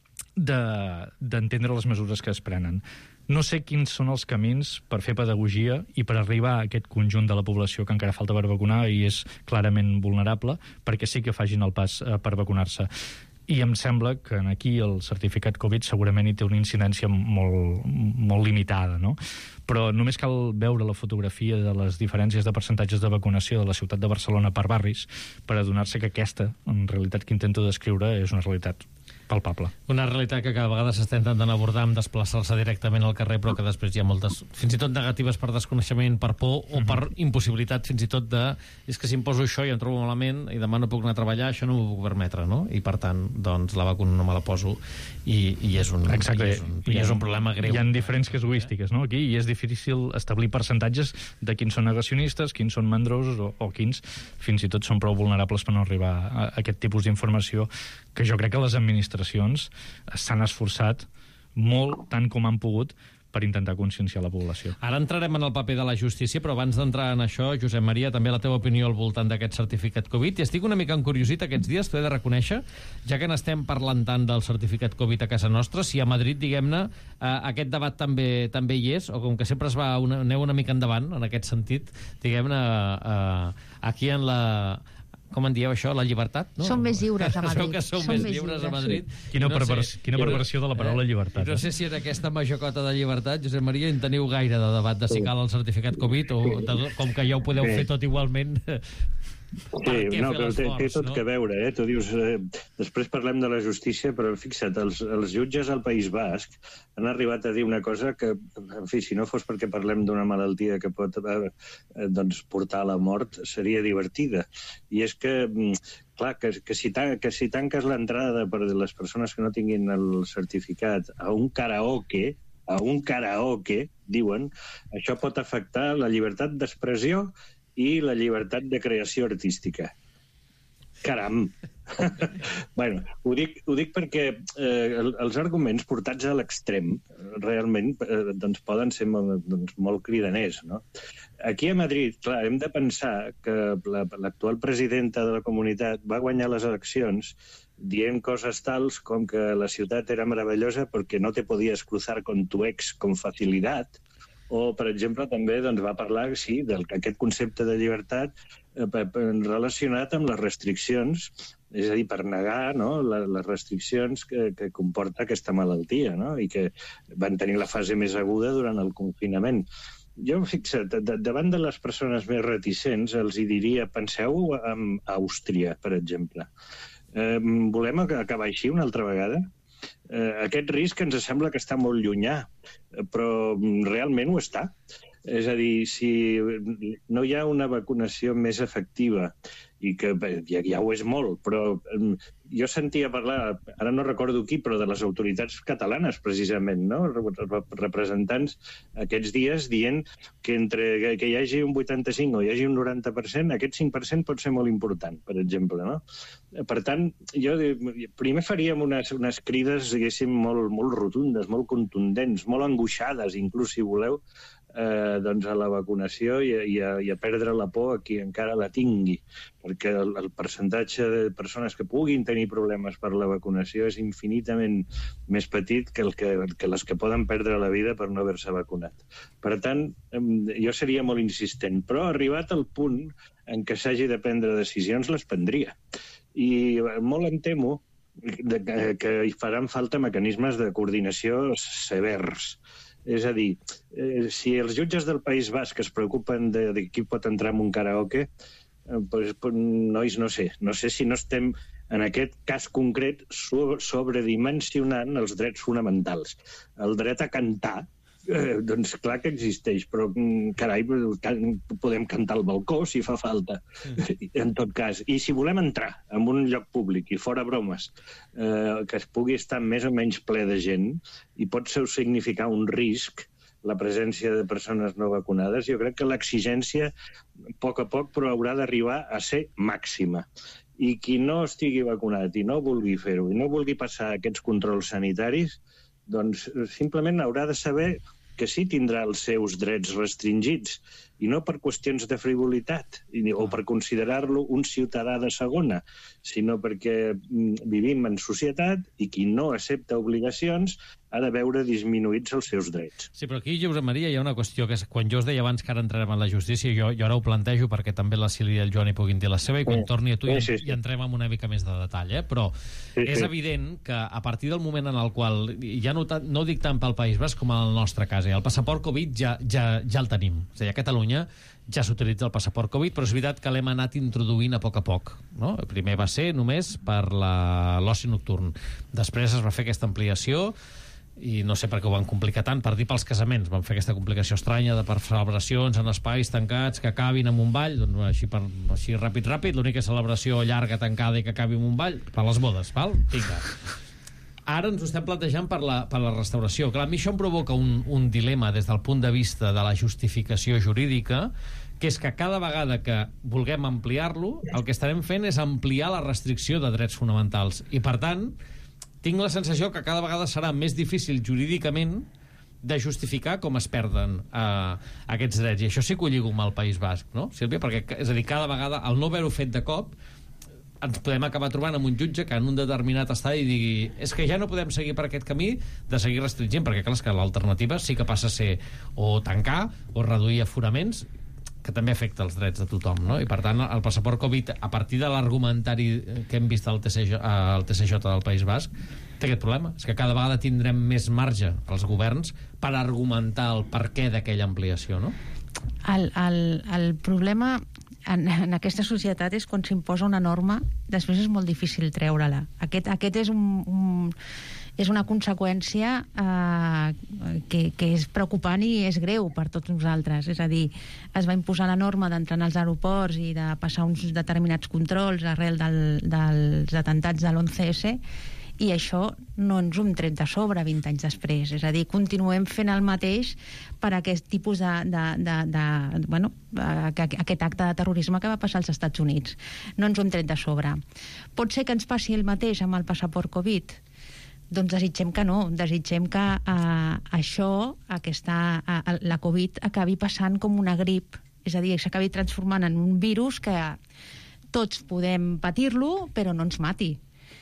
S11: d'entendre de, les mesures que es prenen. No sé quins són els camins per fer pedagogia i per arribar a aquest conjunt de la població que encara falta per vacunar i és clarament vulnerable, perquè sí que facin el pas eh, per vacunar-se. I em sembla que aquí el certificat Covid segurament hi té una incidència molt, molt limitada, no? Però només cal veure la fotografia de les diferències de percentatges de vacunació de la ciutat de Barcelona per barris per adonar-se que aquesta, en realitat, que intento descriure, és una realitat palpable.
S2: Una realitat que cada vegada s'està intentant abordar amb desplaçar-se directament al carrer, però que després hi ha moltes, fins i tot negatives per desconeixement, per por o per impossibilitat, fins i tot de és que si em poso això i em trobo malament i demà no puc anar a treballar, això no m'ho puc permetre, no? I per tant, doncs, la vacuna no me la poso i, i, és, un,
S11: Exacte.
S2: i, és, un, i és un problema greu.
S11: Hi ha diferents casuístiques, no? Aquí, i és difícil establir percentatges de quins són negacionistes, quins són mandrosos o, o quins fins i tot són prou vulnerables per no arribar a, a aquest tipus d'informació que jo crec que les administracions s'han esforçat molt, tant com han pogut, per intentar conscienciar la població.
S2: Ara entrarem en el paper de la justícia, però abans d'entrar en això, Josep Maria, també la teva opinió al voltant d'aquest certificat Covid. I estic una mica encuriosit aquests dies, t'ho he de reconèixer, ja que n'estem parlant tant del certificat Covid a casa nostra, si a Madrid, diguem-ne, eh, aquest debat també també hi és, o com que sempre es va una, aneu una mica endavant, en aquest sentit, diguem-ne, eh, aquí en la... com en dieu això, la llibertat? No?
S9: Som més lliures a Madrid.
S2: Som que som, som més, més lliures, lliures a Madrid.
S11: Sí. Quina, no pervers, sé, quina perversió de la paraula eh? llibertat.
S2: No sé si en aquesta major cota de llibertat, Josep Maria, en teniu gaire de debat de si cal el certificat Covid o de, com que ja ho podeu sí. fer tot igualment...
S10: Sí, no, però té, té tot no? que veure, eh? Tu dius, eh, després parlem de la justícia, però fixa't, els, els jutges al País Basc han arribat a dir una cosa que, en fi, si no fos perquè parlem d'una malaltia que pot eh, doncs, portar a la mort, seria divertida. I és que, clar, que, que, si, tan, que si tanques l'entrada per les persones que no tinguin el certificat a un karaoke, a un karaoke, diuen, això pot afectar la llibertat d'expressió i la llibertat de creació artística. Caram! bueno, ho dic, ho dic perquè eh, els arguments portats a l'extrem realment eh, doncs poden ser molt, doncs, molt cridaners, no? Aquí a Madrid, clar, hem de pensar que l'actual presidenta de la comunitat va guanyar les eleccions dient coses tals com que la ciutat era meravellosa perquè no te podies cruzar con tu ex con facilitat. O, per exemple, també doncs, va parlar sí, d'aquest concepte de llibertat eh, relacionat amb les restriccions, és a dir, per negar no, les restriccions que, que comporta aquesta malaltia, no? I que van tenir la fase més aguda durant el confinament. Jo, fixa't, davant de les persones més reticents, els hi diria, penseu en Àustria, per exemple. Eh, volem acabar així una altra vegada? Eh, aquest risc ens sembla que està molt llunyà, però realment ho està. És a dir, si no hi ha una vacunació més efectiva, i que ja, ja ho és molt, però jo sentia parlar, ara no recordo qui, però de les autoritats catalanes, precisament, no? Representants aquests dies dient que entre que hi hagi un vuitanta-cinc o hi hagi un noranta per cent, aquest cinc per cent pot ser molt important, per exemple, no? Per tant, jo primer faríem unes, unes crides, diguéssim, molt, molt rotundes, molt contundents, molt angoixades, inclús, si voleu, Eh, doncs a la vacunació i a, i, a, i a perdre la por a qui encara la tingui, perquè el, el percentatge de persones que puguin tenir problemes per la vacunació és infinitament més petit que, el que, que les que poden perdre la vida per no haver-se vacunat. Per tant, jo seria molt insistent, però arribat al punt en què s'hagi de prendre decisions, les prendria. I molt em temo de, que hi faran falta mecanismes de coordinació severs. És a dir, eh, si els jutges del País Basc es preocupen de, de qui pot entrar en un karaoke, eh, pues, pues, nois, no sé. No sé si no estem, en aquest cas concret, so, sobredimensionant els drets fonamentals. El dret a cantar, eh, doncs clar que existeix, però carai, podem cantar al balcó si fa falta, mm. en tot cas. I si volem entrar en un lloc públic, i fora bromes, eh, que es pugui estar més o menys ple de gent, i pot ser significar un risc la presència de persones no vacunades, jo crec que l'exigència, a poc a poc, però haurà d'arribar a ser màxima. I qui no estigui vacunat i no vulgui fer-ho, i no vulgui passar aquests controls sanitaris, doncs simplement haurà de saber que sí tindrà els seus drets restringits, i no per qüestions de frivolitat, o per considerar-lo un ciutadà de segona, sinó perquè vivim en societat i qui no accepta obligacions ha de veure disminuïts els seus drets.
S2: Sí, però aquí, Josep Maria, hi ha una qüestió que és, quan jo us deia abans que ara entrarem en la justícia, jo, jo ara ho plantejo perquè també la Sílvia i el Joan hi puguin dir la seva, i quan sí. torni a tu sí, sí, sí. hi entrem amb una mica més de detall, eh? Però sí, és sí. evident que a partir del moment en el qual, ja no, no ho dic tant pel País Basc com en el nostre cas, eh? El passaport Covid ja, ja, ja el tenim. És a dir, a Catalunya ja s'utilitza el passaport Covid, però és veritat que l'hem anat introduint a poc a poc. No? El primer va ser només per l'oci nocturn. Després es va fer aquesta ampliació, i no sé per què ho van complicar tant, per dir pels casaments. Van fer aquesta complicació estranya de per celebracions en espais tancats que acabin amb un ball, doncs així, per, així ràpid, ràpid, l'única celebració llarga, tancada i que acabi amb un ball, per les bodes, val? Vinga. Ara ens ho estem plantejant per la, per la restauració. Clar, a mi això em provoca un, un dilema des del punt de vista de la justificació jurídica, que és que cada vegada que vulguem ampliar-lo, el que estarem fent és ampliar la restricció de drets fonamentals. I, per tant, tinc la sensació que cada vegada serà més difícil jurídicament de justificar com es perden eh, aquests drets. I això sí que ho lligo amb el País Basc, no, Sílvia? Perquè, és a dir, cada vegada, al no haver-ho fet de cop, ens podem acabar trobant amb un jutge que en un determinat estadi digui és que ja no podem seguir per aquest camí de seguir restringint, perquè clar, és que l'alternativa sí que passa a ser o tancar o reduir aforaments, que també afecta els drets de tothom, no? I per tant el passaport Covid, a partir de l'argumentari que hem vist al T C J, al T C J del País Basc, té aquest problema, és que cada vegada tindrem més marge als governs per argumentar el perquè d'aquella ampliació, no?
S9: El, el, el problema en, en aquesta societat és quan s'imposa una norma, després és molt difícil treure-la. Aquest, aquest és un, un és una conseqüència eh, que, que és preocupant i és greu per tots nosaltres. És a dir, es va imposar la norma d'entrar als aeroports i de passar uns determinats controls arrel del, dels atentats de l'onze esse, i això no ens ho hem tret de sobre vint anys després. És a dir, continuem fent el mateix per aquest tipus de, de, de, de, bueno, aquest acte de terrorisme que va passar als Estats Units. No ens ho hem tret de sobre. Pot ser que ens passi el mateix amb el passaport Covid? Doncs desitgem que no, desitgem que eh, això, aquesta, eh, la Covid, acabi passant com una grip, és a dir, s'acabi transformant en un virus que tots podem patir-lo, però no ens mati.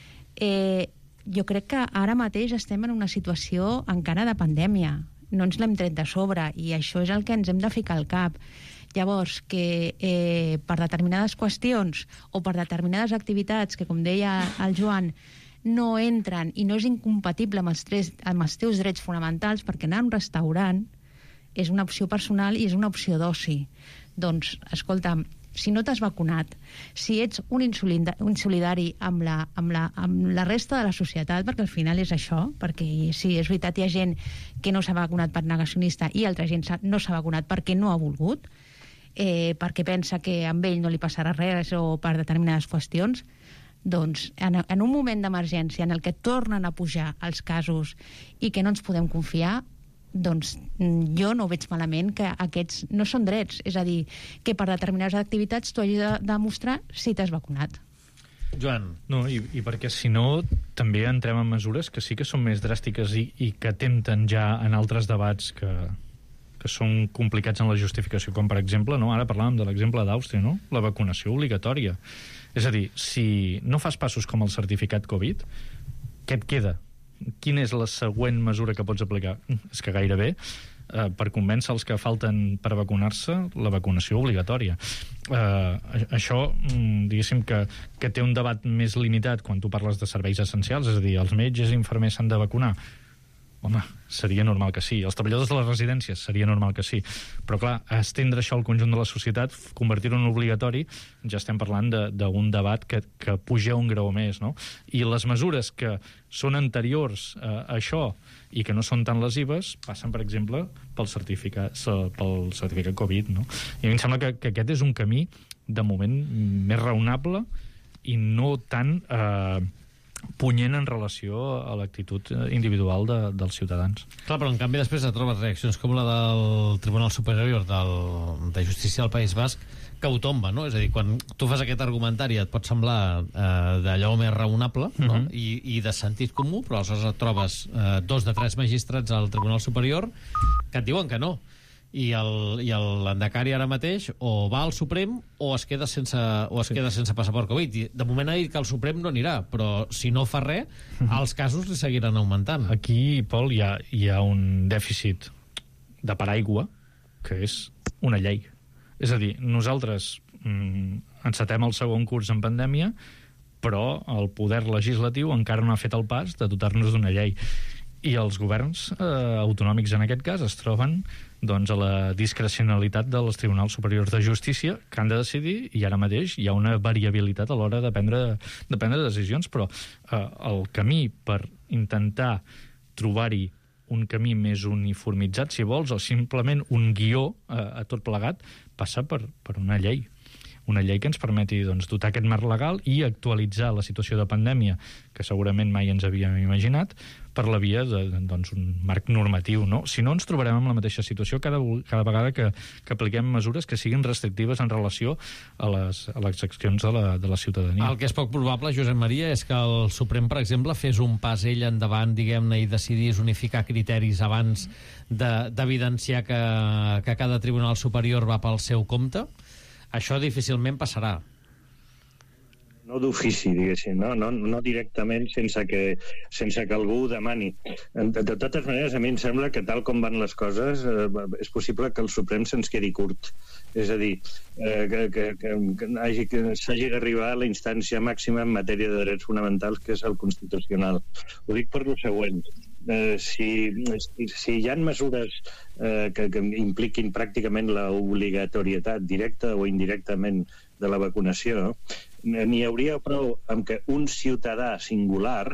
S9: Eh, jo crec que ara mateix estem en una situació encara de pandèmia, no ens l'hem tret de sobre, i això és el que ens hem de ficar al cap. Llavors, que eh, per determinades qüestions o per determinades activitats, que com deia el Joan, no entren i no és incompatible amb els, tres, amb els teus drets fonamentals, perquè anar a un restaurant és una opció personal i és una opció d'oci. Doncs, escolta'm, si no t'has vacunat, si ets un insolidari amb la, amb, la, amb la resta de la societat, perquè al final és això, perquè sí, és veritat, hi ha gent que no s'ha vacunat per negacionista i altra gent no s'ha vacunat perquè no ha volgut, eh, perquè pensa que amb ell no li passarà res o per determinades qüestions, doncs en, en un moment d'emergència en el que tornen a pujar els casos i que no ens podem confiar, doncs jo no veig malament que aquests no són drets, és a dir, que per determinades activitats tu hagis de demostrar si t'has vacunat.
S2: Joan.
S11: No, i, i perquè si no també entrem en mesures que sí que són més dràstiques i, i que atempten ja en altres debats que, que són complicats en la justificació, com per exemple, no? Ara parlàvem de l'exemple d'Àustria, no? La vacunació obligatòria. És a dir, si no fas passos com el certificat Covid, què et queda? Quina és la següent mesura que pots aplicar? És que gairebé, eh, per convèncer els que falten per vacunar-se, la vacunació obligatòria. eh, això, diguéssim, que, que té un debat més limitat quan tu parles de serveis essencials, és a dir, els metges i infermers s'han de vacunar. Home, seria normal que sí. Els treballadors de les residències seria normal que sí. Però, clar, estendre això al conjunt de la societat, convertir-ho en obligatori, ja estem parlant d'un debat que, que puja un grau més, no? I les mesures que són anteriors a això i que no són tan lesives passen, per exemple, pel certificat, pel certificat Covid, no? I a mi em sembla que, que aquest és un camí, de moment, més raonable i no tan... Eh, punyent en relació a l'actitud individual de, dels ciutadans.
S2: Clar, però en canvi després et trobes reaccions com la del Tribunal Superior del, de Justícia del País Basc que ho tomba, no? És a dir, quan tu fas aquest argumentari et pot semblar eh, d'allò més raonable, no? Uh-huh. I, i de sentit comú, però aleshores et trobes eh, dos de tres magistrats al Tribunal Superior que et diuen que no. I el, i l'Endacari ara mateix o va al Suprem o es queda sense, o es queda sense passaport Covid. I de moment ha dit que el Suprem no anirà, però si no fa res, els casos li seguiran augmentant.
S11: Aquí, Pol, hi ha, hi ha un dèficit de paraigua que és una llei. És a dir, nosaltres mm, encetem el segon curs en pandèmia, però el poder legislatiu encara no ha fet el pas de dotar-nos d'una llei. I els governs eh, autonòmics, en aquest cas, es troben doncs, a la discrecionalitat dels Tribunals Superiors de Justícia, que han de decidir, i ara mateix hi ha una variabilitat a l'hora de prendre, de prendre decisions, però eh, el camí per intentar trobar-hi un camí més uniformitzat, si vols, o simplement un guió eh, a tot plegat, passa per, per una llei. Una llei que ens permeti doncs, dotar aquest marc legal i actualitzar la situació de pandèmia, que segurament mai ens havíem imaginat, per la via de, doncs, un marc normatiu. No? Si no, ens trobarem en la mateixa situació cada, cada vegada que, que apliquem mesures que siguin restrictives en relació a les, a les accions de la, de la ciutadania.
S2: El que és poc probable, Josep Maria, és que el Suprem, per exemple, fes un pas ell endavant, diguem-ne, i decidís unificar criteris abans d'evidenciar de, que, que cada tribunal superior va pel seu compte. Això difícilment passarà.
S10: No d'ofici, diguéssim, no? No, no directament sense que, sense que algú ho demani. De, de totes maneres, a mi em sembla que tal com van les coses, eh, és possible que el Suprem se'ns quedi curt. És a dir, eh, que, que, que, que, hagi, que s'hagi d'arribar a la instància màxima en matèria de drets fonamentals, que és el constitucional. Ho dic per lo següent. Eh, si, si, si hi ha mesures eh, que, que impliquin pràcticament l'obligatorietat directa o indirectament de la vacunació, n'hi hauria prou amb que un ciutadà singular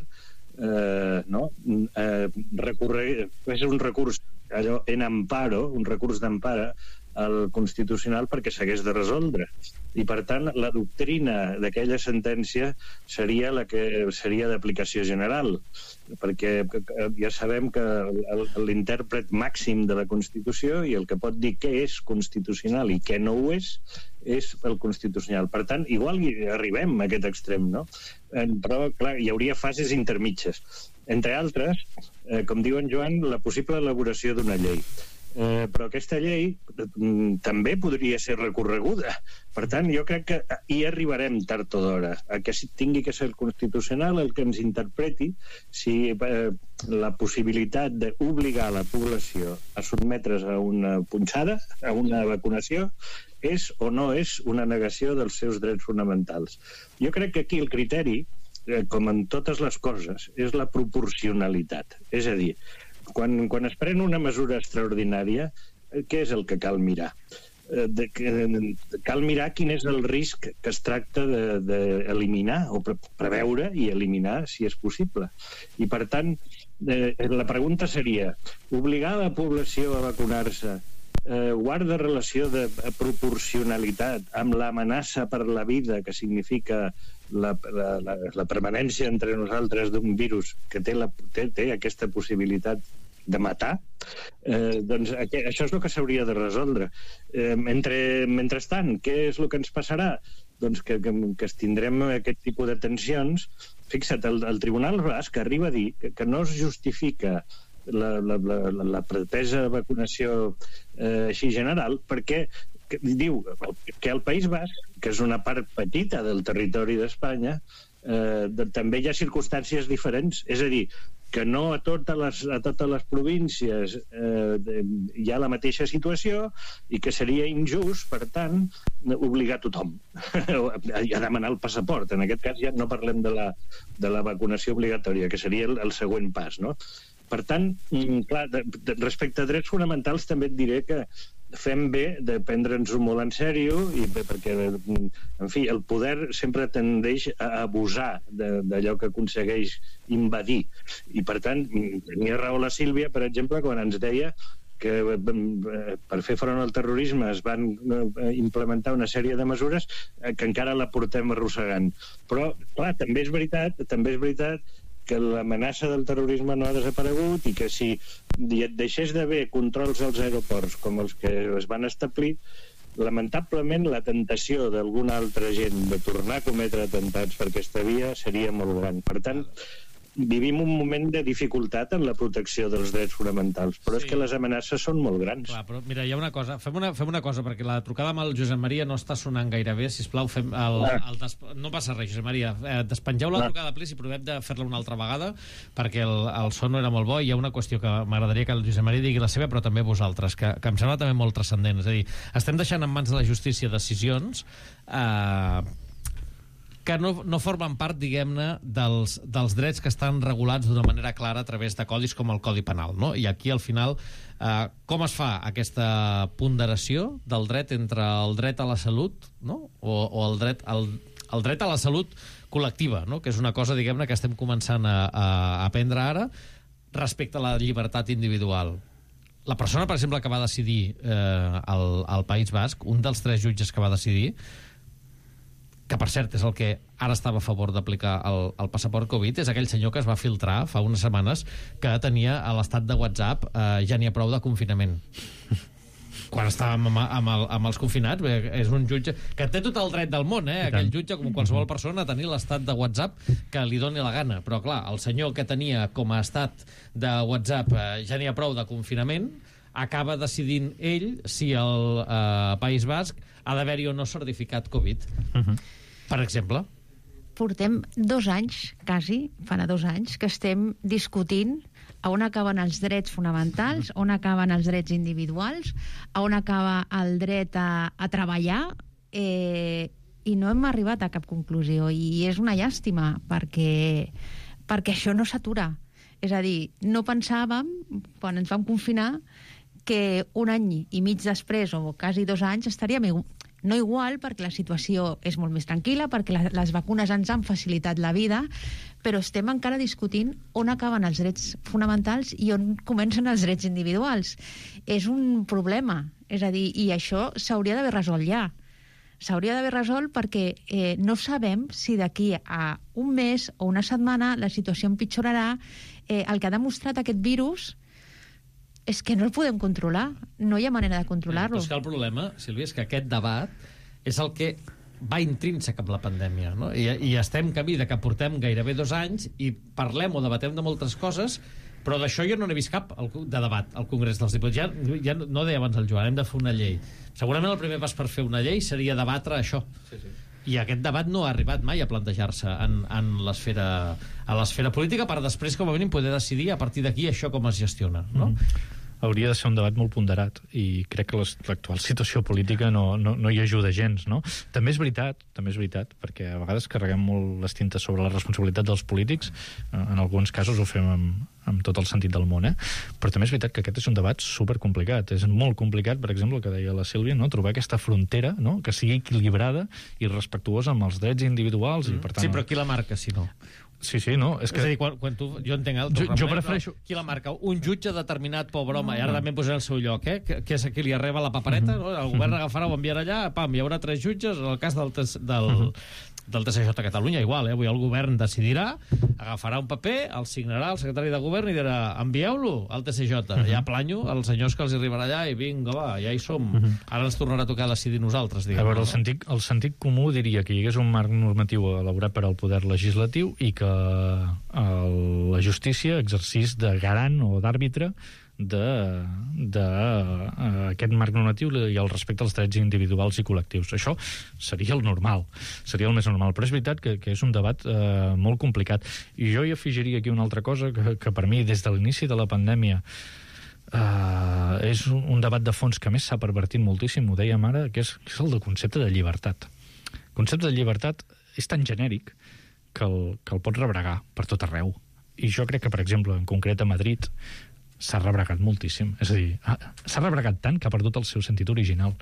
S10: eh, no, eh, recorre, és un recurs allò en amparo, un recurs d'empara al Constitucional perquè s'hagués de resoldre. I, per tant, la doctrina d'aquella sentència seria la que seria d'aplicació general, perquè ja sabem que l'intèrpret màxim de la Constitució i el que pot dir què és constitucional i què no ho és, és el Constitucional. Per tant, igual hi arribem a aquest extrem, no? Però, clar, hi hauria fases intermitges. Entre altres, eh, com diu en Joan, la possible elaboració d'una llei. Eh, però aquesta llei mm, també podria ser recorreguda. Per tant, jo crec que hi arribarem tard o d'hora, a que tingui que ser el Constitucional el que ens interpreti si eh, la possibilitat d'obligar la població a sotmetre's a una punxada, a una vacunació, és o no és una negació dels seus drets fonamentals. Jo crec que aquí el criteri, eh, com en totes les coses, és la proporcionalitat. És a dir, Quan, quan es pren una mesura extraordinària, què és el que cal mirar? Eh, de, que, cal mirar quin és el risc que es tracta d'eliminar de, o pre preveure i eliminar si és possible. I, per tant, eh, la pregunta seria, obligar la població a vacunar-se eh, guarda relació de proporcionalitat amb l'amenaça per la vida que significa La, la, la, la permanència entre nosaltres d'un virus que té, la, té, té aquesta possibilitat de matar, eh, doncs aqu això és el que s'hauria de resoldre. Eh, mentre, mentrestant, què és el que ens passarà? Doncs que, que, que es tindrem aquest tipus de tensions. Fixa't, el, el Tribunal Basc arriba a dir que, que no es justifica la, la, la, la pretesa vacunació eh, així general perquè que diu que al País Basc, que és una part petita del territori d'Espanya, eh, de, també hi ha circumstàncies diferents. És a dir, que no a totes les, a totes les províncies eh, hi ha la mateixa situació i que seria injust, per tant, obligar tothom a demanar el passaport. En aquest cas ja no parlem de la, de la vacunació obligatòria, que seria el, el següent pas, no? Per tant, clar, de, de, respecte a drets fonamentals també et diré que fem bé de prendre'ns-ho molt en sèrio i bé, perquè, en fi, el poder sempre tendeix a abusar d'allò que aconsegueix invadir. I, per tant, tenia raó la Sílvia, per exemple, quan ens deia que per fer front al terrorisme es van implementar una sèrie de mesures que encara la portem arrossegant. Però, clar, també és veritat, també és veritat que l'amenaça del terrorisme no ha desaparegut i que si et deixés d'haver controls als aeroports com els que es van establir, lamentablement la tentació d'alguna altra gent de tornar a cometre atemptats per aquesta via seria molt gran. Per tant, vivim un moment de dificultat en la protecció dels drets fonamentals, però sí. És que les amenaces són molt grans.
S2: Clar, però mira, hi ha una cosa, fem una, fem una cosa, perquè la trucada amb el Josep Maria no està sonant gaire bé, sisplau, fem el, ah. el des... no passa res, Josep Maria, eh, despengeu la ah. trucada, please, i provem de fer-la una altra vegada, perquè el, el son no era molt bo, i hi ha una qüestió que m'agradaria que el Josep Maria digui la seva, però també vosaltres, que, que em sembla també molt transcendent, és a dir, estem deixant en mans de la justícia decisions eh, que no, no formen part, diguem-ne, dels, dels drets que estan regulats d'una manera clara a través de codis com el Codi Penal, no? I aquí, al final, eh, com es fa aquesta ponderació del dret entre el dret a la salut, no? o, o el, dret, el, el dret a la salut col·lectiva, no? Que és una cosa, diguem-ne, que estem començant a, a aprendre ara respecte a la llibertat individual. La persona, per exemple, que va decidir eh, al, al País Basc, un dels tres jutges que va decidir, que per cert és el que ara estava a favor d'aplicar el, el passaport Covid, és aquell senyor que es va filtrar fa unes setmanes que tenia a l'estat de WhatsApp eh, ja n'hi ha prou de confinament. Quan estàvem amb, amb, el, amb els confinats, bé, és un jutge que té tot el dret del món, eh? Aquell jutge, com qualsevol persona, a tenir l'estat de WhatsApp que li doni la gana. Però, clar, el senyor que tenia com a estat de WhatsApp eh, ja n'hi ha prou de confinament, acaba decidint ell si el eh, País Basc ha d'haver-hi o no certificat Covid. Uh-huh. Per exemple.
S9: Portem dos anys, quasi, farà dos anys, que estem discutint a on acaben els drets fonamentals, on acaben els drets individuals, a on acaba el dret a, a treballar, eh, i no hem arribat a cap conclusió. I és una llàstima, perquè, perquè això no s'atura. És a dir, no pensàvem, quan ens vam confinar, que un any i mig després, o quasi dos anys, estaríem no igual, perquè la situació és molt més tranquil·la, perquè la, les vacunes ens han facilitat la vida, però estem encara discutint on acaben els drets fonamentals i on comencen els drets individuals. És un problema, és a dir, i això s'hauria d'haver resolt ja. S'hauria d'haver resolt perquè eh, no sabem si d'aquí a un mes o una setmana la situació empitjorarà. Eh, el que ha demostrat aquest virus és que no el podem controlar. No hi ha manera de controlar-lo.
S2: Però és que el problema, Sílvia, és que aquest debat és el que va intrínsec amb la pandèmia, no? I, i estem camí de que portem gairebé dos anys i parlem o debatem de moltes coses, però d'això jo no n'he vist cap de debat al Congrés dels Diputats. Ja, ja no deia abans el Joan, hem de fer una llei. Segurament el primer pas per fer una llei seria debatre això. Sí, sí. I aquest debat no ha arribat mai a plantejar-se en, en l'esfera a l'esfera política, per després, com a mínim, poder decidir a partir d'aquí això com es gestiona, no?
S11: Mm. Hauria de ser un debat molt ponderat i crec que l'actual situació política no, no, no hi ajuda gens, no? També és veritat, també és veritat, perquè a vegades carreguem molt les tintes sobre la responsabilitat dels polítics, en alguns casos ho fem amb, amb tot el sentit del món, eh? Però també és veritat que aquest és un debat supercomplicat. És molt complicat, per exemple, el que deia la Sílvia, no? Trobar aquesta frontera, no? Que sigui equilibrada i respectuosa amb els drets individuals. Mm. I, per tant,
S2: sí, però qui la marca, si no?
S11: Sí, sí, no. És, que...
S2: és a dir, quan, quan tu... Jo entenc el teu
S11: jo, jo prefereixo...
S2: Qui la marca? Un jutge determinat, pobre home, no, i ara també posaré el seu lloc, eh? Que, que és a qui li arreba la papereta, mm-hmm. no? El govern mm-hmm. agafarà o enviarà allà, pam, hi haurà tres jutges, en el cas del... del mm-hmm. del T C J a Catalunya, igual, eh? Avui el govern decidirà, agafarà un paper, el signarà el secretari de govern i dirà, envieu-lo al T C J. Uh-huh. Ja planyo els senyors que els arribarà allà i vinga, va, ja hi som. Uh-huh. Ara ens tornarà a tocar decidir nosaltres, diguem.
S11: A veure, el sentit, el sentit comú diria que hi hagués un marc normatiu elaborat per al poder legislatiu i que el, la justícia exercís de garant o d'àrbitre d'aquest marc normatiu i el respecte als drets individuals i col·lectius. Això seria el normal, seria el més normal, però és veritat que, que és un debat eh, molt complicat. I jo hi afegiria aquí una altra cosa que, que per mi, des de l'inici de la pandèmia, Uh, és un, un debat de fons que més s'ha pervertit moltíssim, ho dèiem ara, que és, que és el del concepte de llibertat. El concepte de llibertat és tan genèric que el, que el pots rebregar per tot arreu. I jo crec que, per exemple, en concret a Madrid, s'ha rebregat moltíssim. És a dir, s'ha rebregat tant que ha perdut el seu sentit original.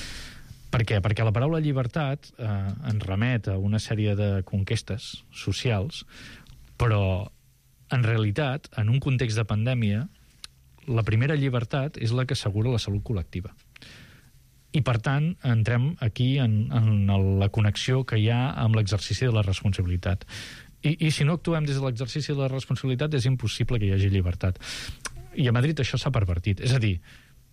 S11: Per què? Perquè la paraula llibertat eh, ens remet a una sèrie de conquestes socials, però, en realitat, en un context de pandèmia, la primera llibertat és la que assegura la salut col·lectiva. I, per tant, entrem aquí en, en la connexió que hi ha amb l'exercici de la responsabilitat. I, I si no actuem des de l'exercici de la responsabilitat, és impossible que hi hagi llibertat. I a Madrid això s'ha pervertit. És a dir,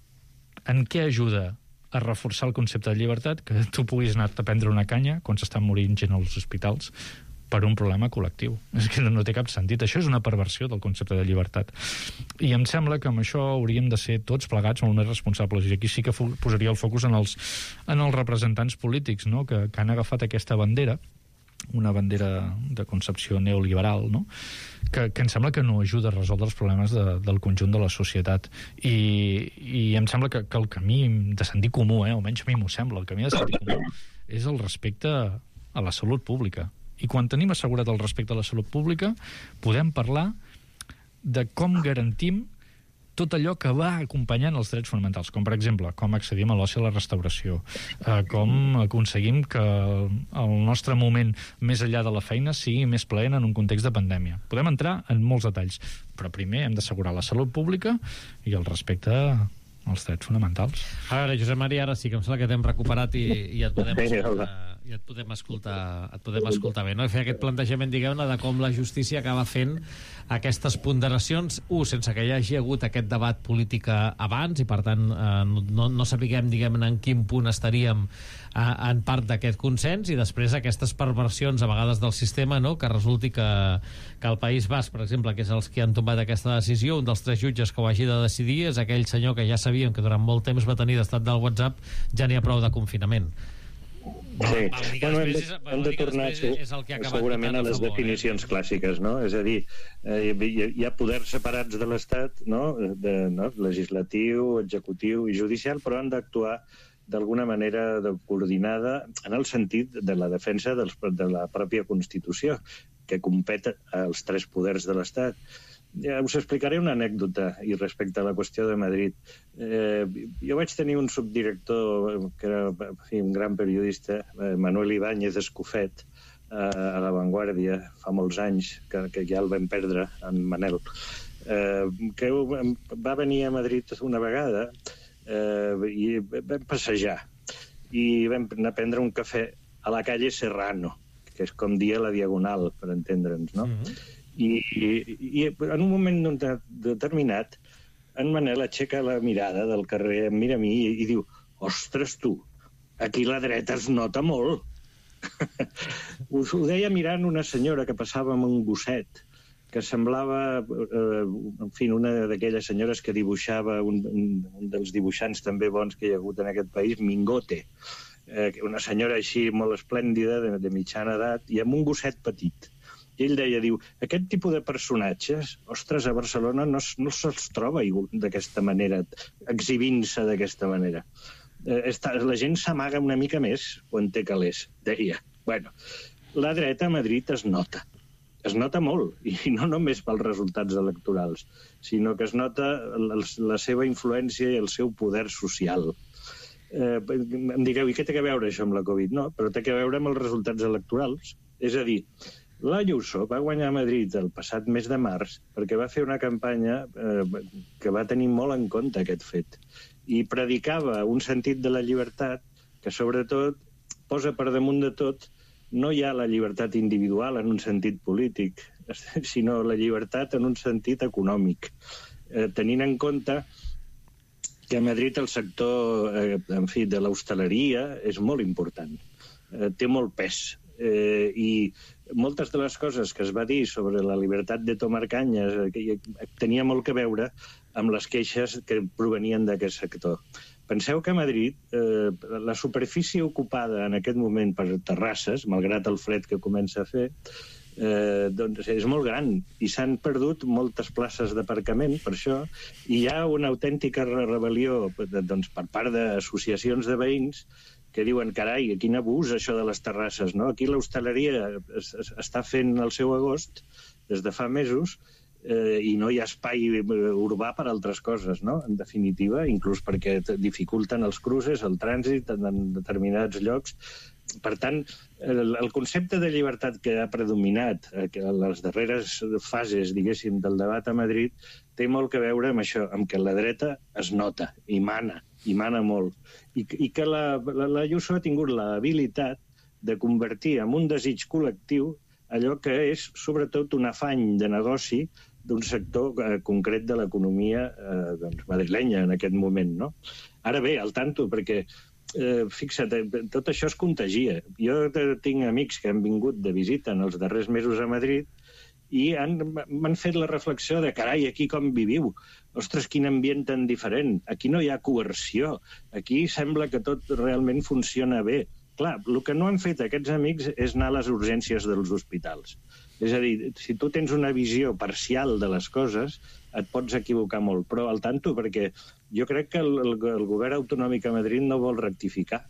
S11: en què ajuda a reforçar el concepte de llibertat que tu puguis anar-te a prendre una canya quan s'estan morint gent als hospitals per un problema col·lectiu? És que no, no té cap sentit. Això és una perversió del concepte de llibertat. I em sembla que amb això hauríem de ser tots plegats molt més responsables. I aquí sí que posaria el focus en els, en els representants polítics, no? que, que han agafat aquesta bandera, una bandera de concepció neoliberal, no? que, que em sembla que no ajuda a resoldre els problemes de, del conjunt de la societat. I, i em sembla que, que el camí de sentit comú, eh? almenys a mi m'ho sembla, el camí de sentit comú és el respecte a la salut pública. I quan tenim assegurat el respecte a la salut pública, podem parlar de com garantim tot allò que va acompanyant els drets fonamentals, com per exemple, com accedim a l'oci a la restauració, eh, com aconseguim que el nostre moment més enllà de la feina sigui més plaent en un context de pandèmia. Podem entrar en molts detalls, però primer hem d'assegurar la salut pública i el respecte als drets fonamentals.
S2: A veure, Josep Maria, ara sí que em sembla que t'hem recuperat i, i et podem escoltar, i et podem escoltar, et podem escoltar bé, no? I fer aquest plantejament, diguem-ne, de com la justícia acaba fent aquestes ponderacions, un, sense que hi hagi hagut aquest debat polític abans, i per tant eh, no, no sapiguem, diguem-ne, en quin punt estaríem eh, en part d'aquest consens, i després aquestes perversions a vegades del sistema, no? Que resulti que, que el País Basc, per exemple, que és els que han tombat aquesta decisió, un dels tres jutges que ho hagi de decidir és aquell senyor que ja sabíem que durant molt temps va tenir d'estat del WhatsApp, ja n'hi ha prou de confinament.
S10: Sí, bueno, hem de, hem de tornar segurament a les definicions clàssiques, no? És a dir, eh, hi ha poders separats de l'Estat, no? De, no? Legislatiu, executiu i judicial, però han d'actuar d'alguna manera de coordinada en el sentit de la defensa dels, de la pròpia Constitució, que competa als tres poders de l'Estat. Ja us explicaré una anècdota i respecte a la qüestió de Madrid. Eh, jo vaig tenir un subdirector que era en fi, un gran periodista, Manuel Ibáñez Escofet, eh, a La Vanguardia, fa molts anys, que, que ja el vam perdre, en Manel, eh, que va venir a Madrid una vegada eh, i vam passejar i vam anar a prendre un cafè a la calle Serrano, que és com dir a la Diagonal, per entendre'ns, no? Mm-hmm. I, i, i en un moment determinat en Manel aixeca la mirada del carrer, em mira a mi i, i diu: ostres, tu, aquí la dreta es nota molt. Us ho deia mirant una senyora que passava amb un gosset que semblava, eh, en fi, una d'aquelles senyores que dibuixava un, un, un dels dibuixants també bons que hi ha hagut en aquest país, Mingote, eh, una senyora així molt esplèndida, de, de mitjana edat, i amb un gosset petit. I ell deia, diu, aquest tipus de personatges, ostres, a Barcelona no, no se'ls troba d'aquesta manera, exhibint-se d'aquesta manera. Eh, està, la gent s'amaga una mica més quan té calés, deia. Bueno, la dreta a Madrid es nota. Es nota molt, i no només pels resultats electorals, sinó que es nota la, la seva influència i el seu poder social. Eh, em digueu, i què té a veure això amb la Covid? No, però té a veure amb els resultats electorals. És a dir, l'Ayuso va guanyar a Madrid el passat mes de març perquè va fer una campanya eh, que va tenir molt en compte aquest fet i predicava un sentit de la llibertat que sobretot posa per damunt de tot no hi ha la llibertat individual en un sentit polític, sinó la llibertat en un sentit econòmic, eh, tenint en compte que a Madrid el sector eh, en fi, de l'hostaleria és molt important, eh, té molt pes. Eh, i moltes de les coses que es va dir sobre la llibertat de tomar canyes eh, que tenia molt que veure amb les queixes que provenien d'aquest sector. Penseu que a Madrid eh, la superfície ocupada en aquest moment per terrasses, malgrat el fred que comença a fer, eh, doncs és molt gran i s'han perdut moltes places d'aparcament per això, i hi ha una autèntica rebel·lió doncs, per part d'associacions de veïns que diuen, carai, quin abús això de les terrasses, no? Aquí l'hostaleria es, es, està fent el seu agost des de fa mesos eh, i no hi ha espai urbà per altres coses, no? En definitiva, inclús perquè dificulten els cruces, el trànsit en determinats llocs. Per tant, el, el concepte de llibertat que ha predominat eh, que a les darreres fases, diguéssim, del debat a Madrid té molt que veure amb això, amb que la dreta es nota i mana, i mana molt. I, i que la, la, la Ayuso ha tingut l'habilitat de convertir en un desig col·lectiu allò que és, sobretot, un afany de negoci d'un sector eh, concret de l'economia eh, doncs, madrilenya en aquest moment, no? Ara bé, al tanto, perquè eh, fixa't, tot això es contagia. Jo tinc amics que han vingut de visita en els darrers mesos a Madrid i m'han fet la reflexió de, carai, aquí com viviu? Ostres, quin ambient tan diferent. Aquí no hi ha coerció. Aquí sembla que tot realment funciona bé. Clar, el que no han fet aquests amics és anar a les urgències dels hospitals. És a dir, si tu tens una visió parcial de les coses, et pots equivocar molt. Però al tanto, perquè jo crec que el, el, el govern autonòmic a Madrid no vol rectificar.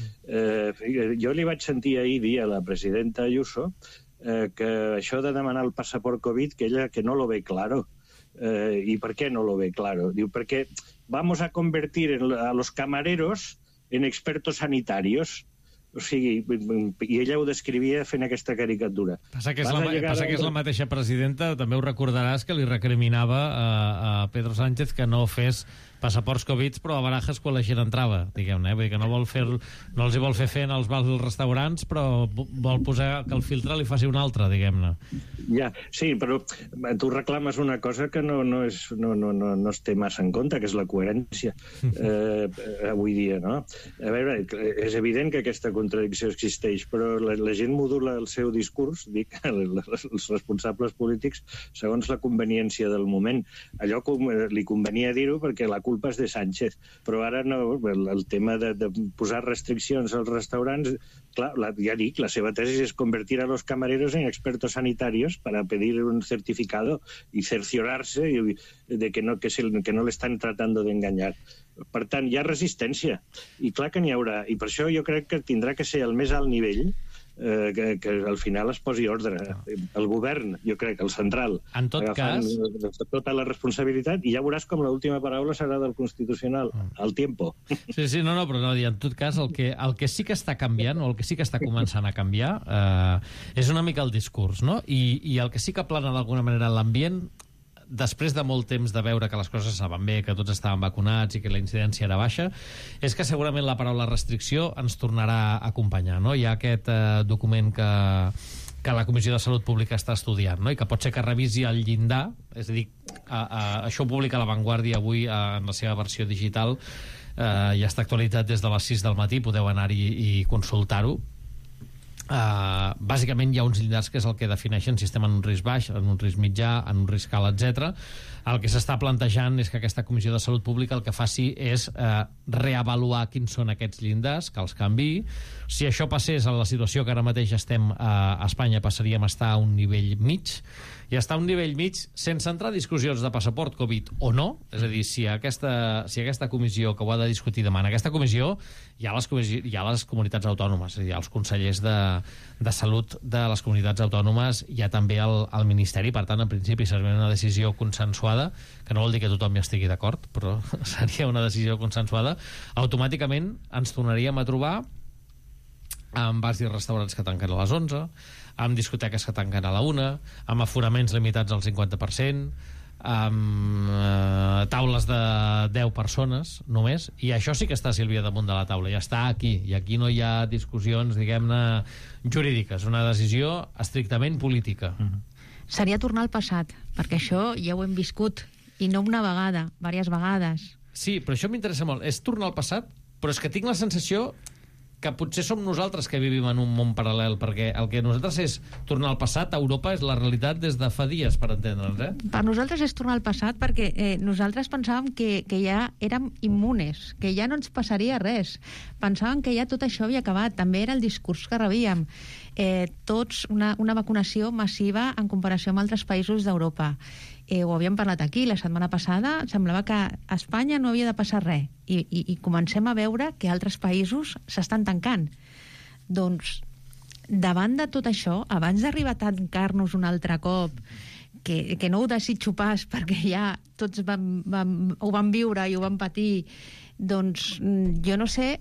S10: Eh, jo li vaig sentir ahir dir a la presidenta Ayuso eh, que això de demanar el passaport Covid, que ella que no lo ve claro. Eh, ¿Y por qué no lo ve claro? Diu, perquè vamos a convertir a los camareros en expertos sanitarios. O sigui, i ella ho descrivia fent aquesta caricatura.
S2: Passa que és, la, passa que és la mateixa presidenta, també ho recordaràs, que li recriminava a, a Pedro Sánchez que no fes passaports Covid, però a barajes quan la gent entrava, diguem-ne, eh? Vull dir que no, vol fer, no els hi vol fer fer en els bars dels restaurants, però vol posar que el filtre li faci un altre, diguem-ne.
S10: Ja, sí, però tu reclames una cosa que no, no, és, no, no, no, no es té massa en compte, que és la coherència eh, avui dia, no? A veure, és evident que aquesta contradicció existeix, però la, la gent modula el seu discurs, dic, els responsables polítics, segons la conveniència del moment. Allò li convenia dir-ho perquè la culpa és de Sánchez, però ara no, el, el tema de, de posar restriccions als restaurants, clar, la, ja dic, la seva tesi és convertir a los camareros en expertos sanitarios para pedir un certificado y cerciorarse de que no, que se, que no le están tratando de engañar. Per tant, hi ha resistència, i clar que n'hi haurà, i per això jo crec que tindrà que ser el més alt nivell eh, que, que al final es posi ordre. El govern, jo crec, el central,
S2: en tot cas,
S10: tota la responsabilitat, i ja veuràs com l'última paraula serà del Constitucional, al tiempo.
S2: Sí, sí, no, no, però no, en tot cas, el que, el que sí que està canviant, o el que sí que està començant a canviar, eh, és una mica el discurs, no? I, i el que sí que plana d'alguna manera l'ambient, després de molt temps de veure que les coses anaven bé, que tots estaven vacunats i que la incidència era baixa, és que segurament la paraula restricció ens tornarà a acompanyar, no? Hi ha aquest eh, document que, que la Comissió de Salut Pública està estudiant, no? I que pot ser que revisi el llindar, és a dir, a, a, això ho publica La Vanguardia avui a, en la seva versió digital, eh, ja està actualitzat des de les sis del matí, podeu anar-hi i consultar-ho. Uh, bàsicament hi ha uns llindars que és el que defineixen si estem en un risc baix, en un risc mitjà, en un risc alt, etcètera. El que s'està plantejant és que aquesta Comissió de Salut Pública el que faci és uh, reavaluar quins són aquests llindars, que els canviï. Si això passés a la situació que ara mateix estem uh, a Espanya, passaríem a estar a un nivell mig, i estar a un nivell mig sense entrar a discussions de passaport Covid o no, és a dir, si aquesta, si aquesta comissió que ho ha de discutir demà, en aquesta comissió hi ha les, hi ha les comunitats autònomes, és a dir, els consellers de, de salut de les comunitats autònomes, hi ha també el, el Ministeri, per tant, en principi seria una decisió consensuada, que no vol dir que tothom hi estigui d'acord, però seria una decisió consensuada, automàticament ens tornaríem a trobar amb bars i restaurants que tanquen a les onze, amb discoteques que tanquen a la una, amb aforaments limitats al cinquanta per cent, amb eh, taules de deu persones només, i això sí que està, Sílvia, damunt de la taula, ja està aquí, i aquí no hi ha discussions, diguem-ne, jurídiques, una decisió estrictament política.
S9: Mm-hmm. Seria tornar al passat, perquè això ja ho hem viscut, i no una vegada, diverses vegades.
S2: Sí, però això m'interessa molt, és tornar al passat, però és que tinc la sensació que potser som nosaltres que vivim en un món paral·lel, perquè el que nosaltres és tornar al passat, a Europa és la realitat des de fa dies, per entendre'ns, eh?
S9: Per nosaltres és tornar al passat perquè eh, nosaltres pensàvem que, que ja érem immunes, que ja no ens passaria res. Pensàvem que ja tot això havia acabat. També era el discurs que rebíem. Eh, tots una, una vacunació massiva en comparació amb altres països d'Europa. Eh, ho havíem parlat aquí, la setmana passada semblava que a Espanya no havia de passar res i, i, i comencem a veure que altres països s'estan tancant. Doncs, davant de tot això, abans d'arribar a tancar-nos un altre cop, que, que no ho desitjo pas perquè ja tots vam, vam, ho vam viure i ho vam patir, doncs jo no sé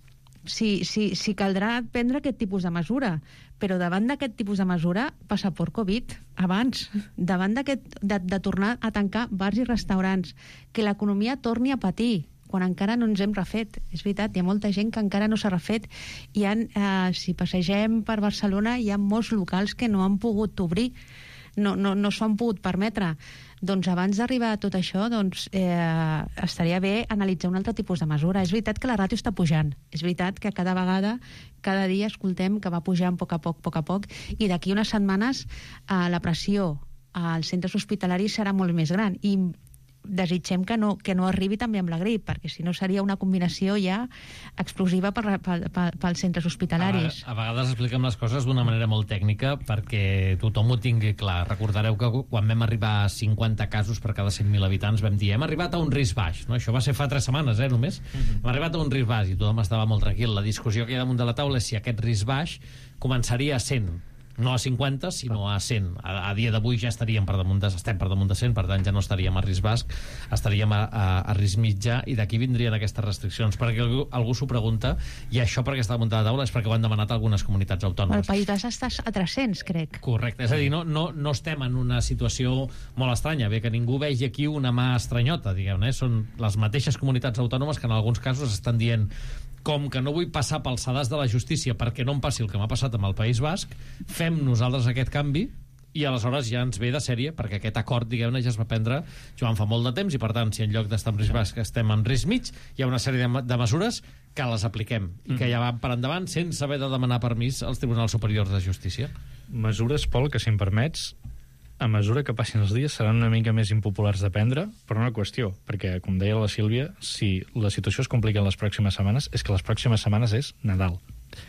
S9: si, si, si caldrà prendre aquest tipus de mesura, però davant d'aquest tipus de mesura, passaport Covid, abans, davant d'aquest de, de tornar a tancar bars i restaurants, que l'economia torni a patir, quan encara no ens hem refet. És veritat, hi ha molta gent que encara no s'ha refet. Hi ha, eh, si passegem per Barcelona, hi ha molts locals que no han pogut obrir, no, no, no s'ho han pogut permetre. Doncs abans d'arribar a tot això, doncs, eh, estaria bé analitzar un altre tipus de mesura. És veritat que la ràtio està pujant. És veritat que cada vegada, cada dia escoltem que va pujant a poc a poc, a poc a poc, i d'aquí unes setmanes eh, la pressió als centres hospitalaris serà molt més gran. I desitgem que no, que no arribi també amb la grip, perquè si no seria una combinació ja explosiva per, per, per, pels centres hospitalaris.
S2: A, a vegades expliquem les coses d'una manera molt tècnica perquè tothom ho tingui clar. Recordareu que quan vam arribar a cinquanta casos per cada cent mil habitants vam dir hem arribat a un risc baix. No? Això va ser fa tres setmanes, eh, només. Mm-hmm. Hem arribat a un risc baix i tothom estava molt tranquil. La discussió que hi ha damunt de la taula és si aquest risc baix començaria a cent. No a cinquanta, sinó a cent. A, a dia d'avui ja estaríem per damunt de, estem per damunt de cent, per tant ja no estaríem a risc basc, estaríem a, a, a risc mitjà, i d'aquí vindrien aquestes restriccions. Perquè algú, algú s'ho pregunta, i això perquè està damunt de la taula és perquè ho han demanat algunes comunitats autònomes.
S9: El País Basc està a tres-cents, crec.
S2: Correcte, és a dir, no, no, no estem en una situació molt estranya, bé que ningú vegi aquí una mà estranyota, diguem-ne, eh? Són les mateixes comunitats autònomes que en alguns casos estan dient com que no vull passar pels sedars de la justícia perquè no em passi el que m'ha passat amb el País Basc, fem nosaltres aquest canvi i aleshores ja ens ve de sèrie, perquè aquest acord, diguem-ne, ja es va prendre Joan fa molt de temps, i per tant, si en lloc d'estar en risc basc estem en risc mig, hi ha una sèrie de, de mesures que les apliquem i que ja van per endavant sense haver de demanar permís als Tribunals Superiors de Justícia.
S11: Mesures, Pol, que si em permets, a mesura que passin els dies seran una mica més impopulars de prendre, per una qüestió, perquè, com deia la Sílvia, si la situació es complica en les pròximes setmanes, és que les pròximes setmanes és Nadal.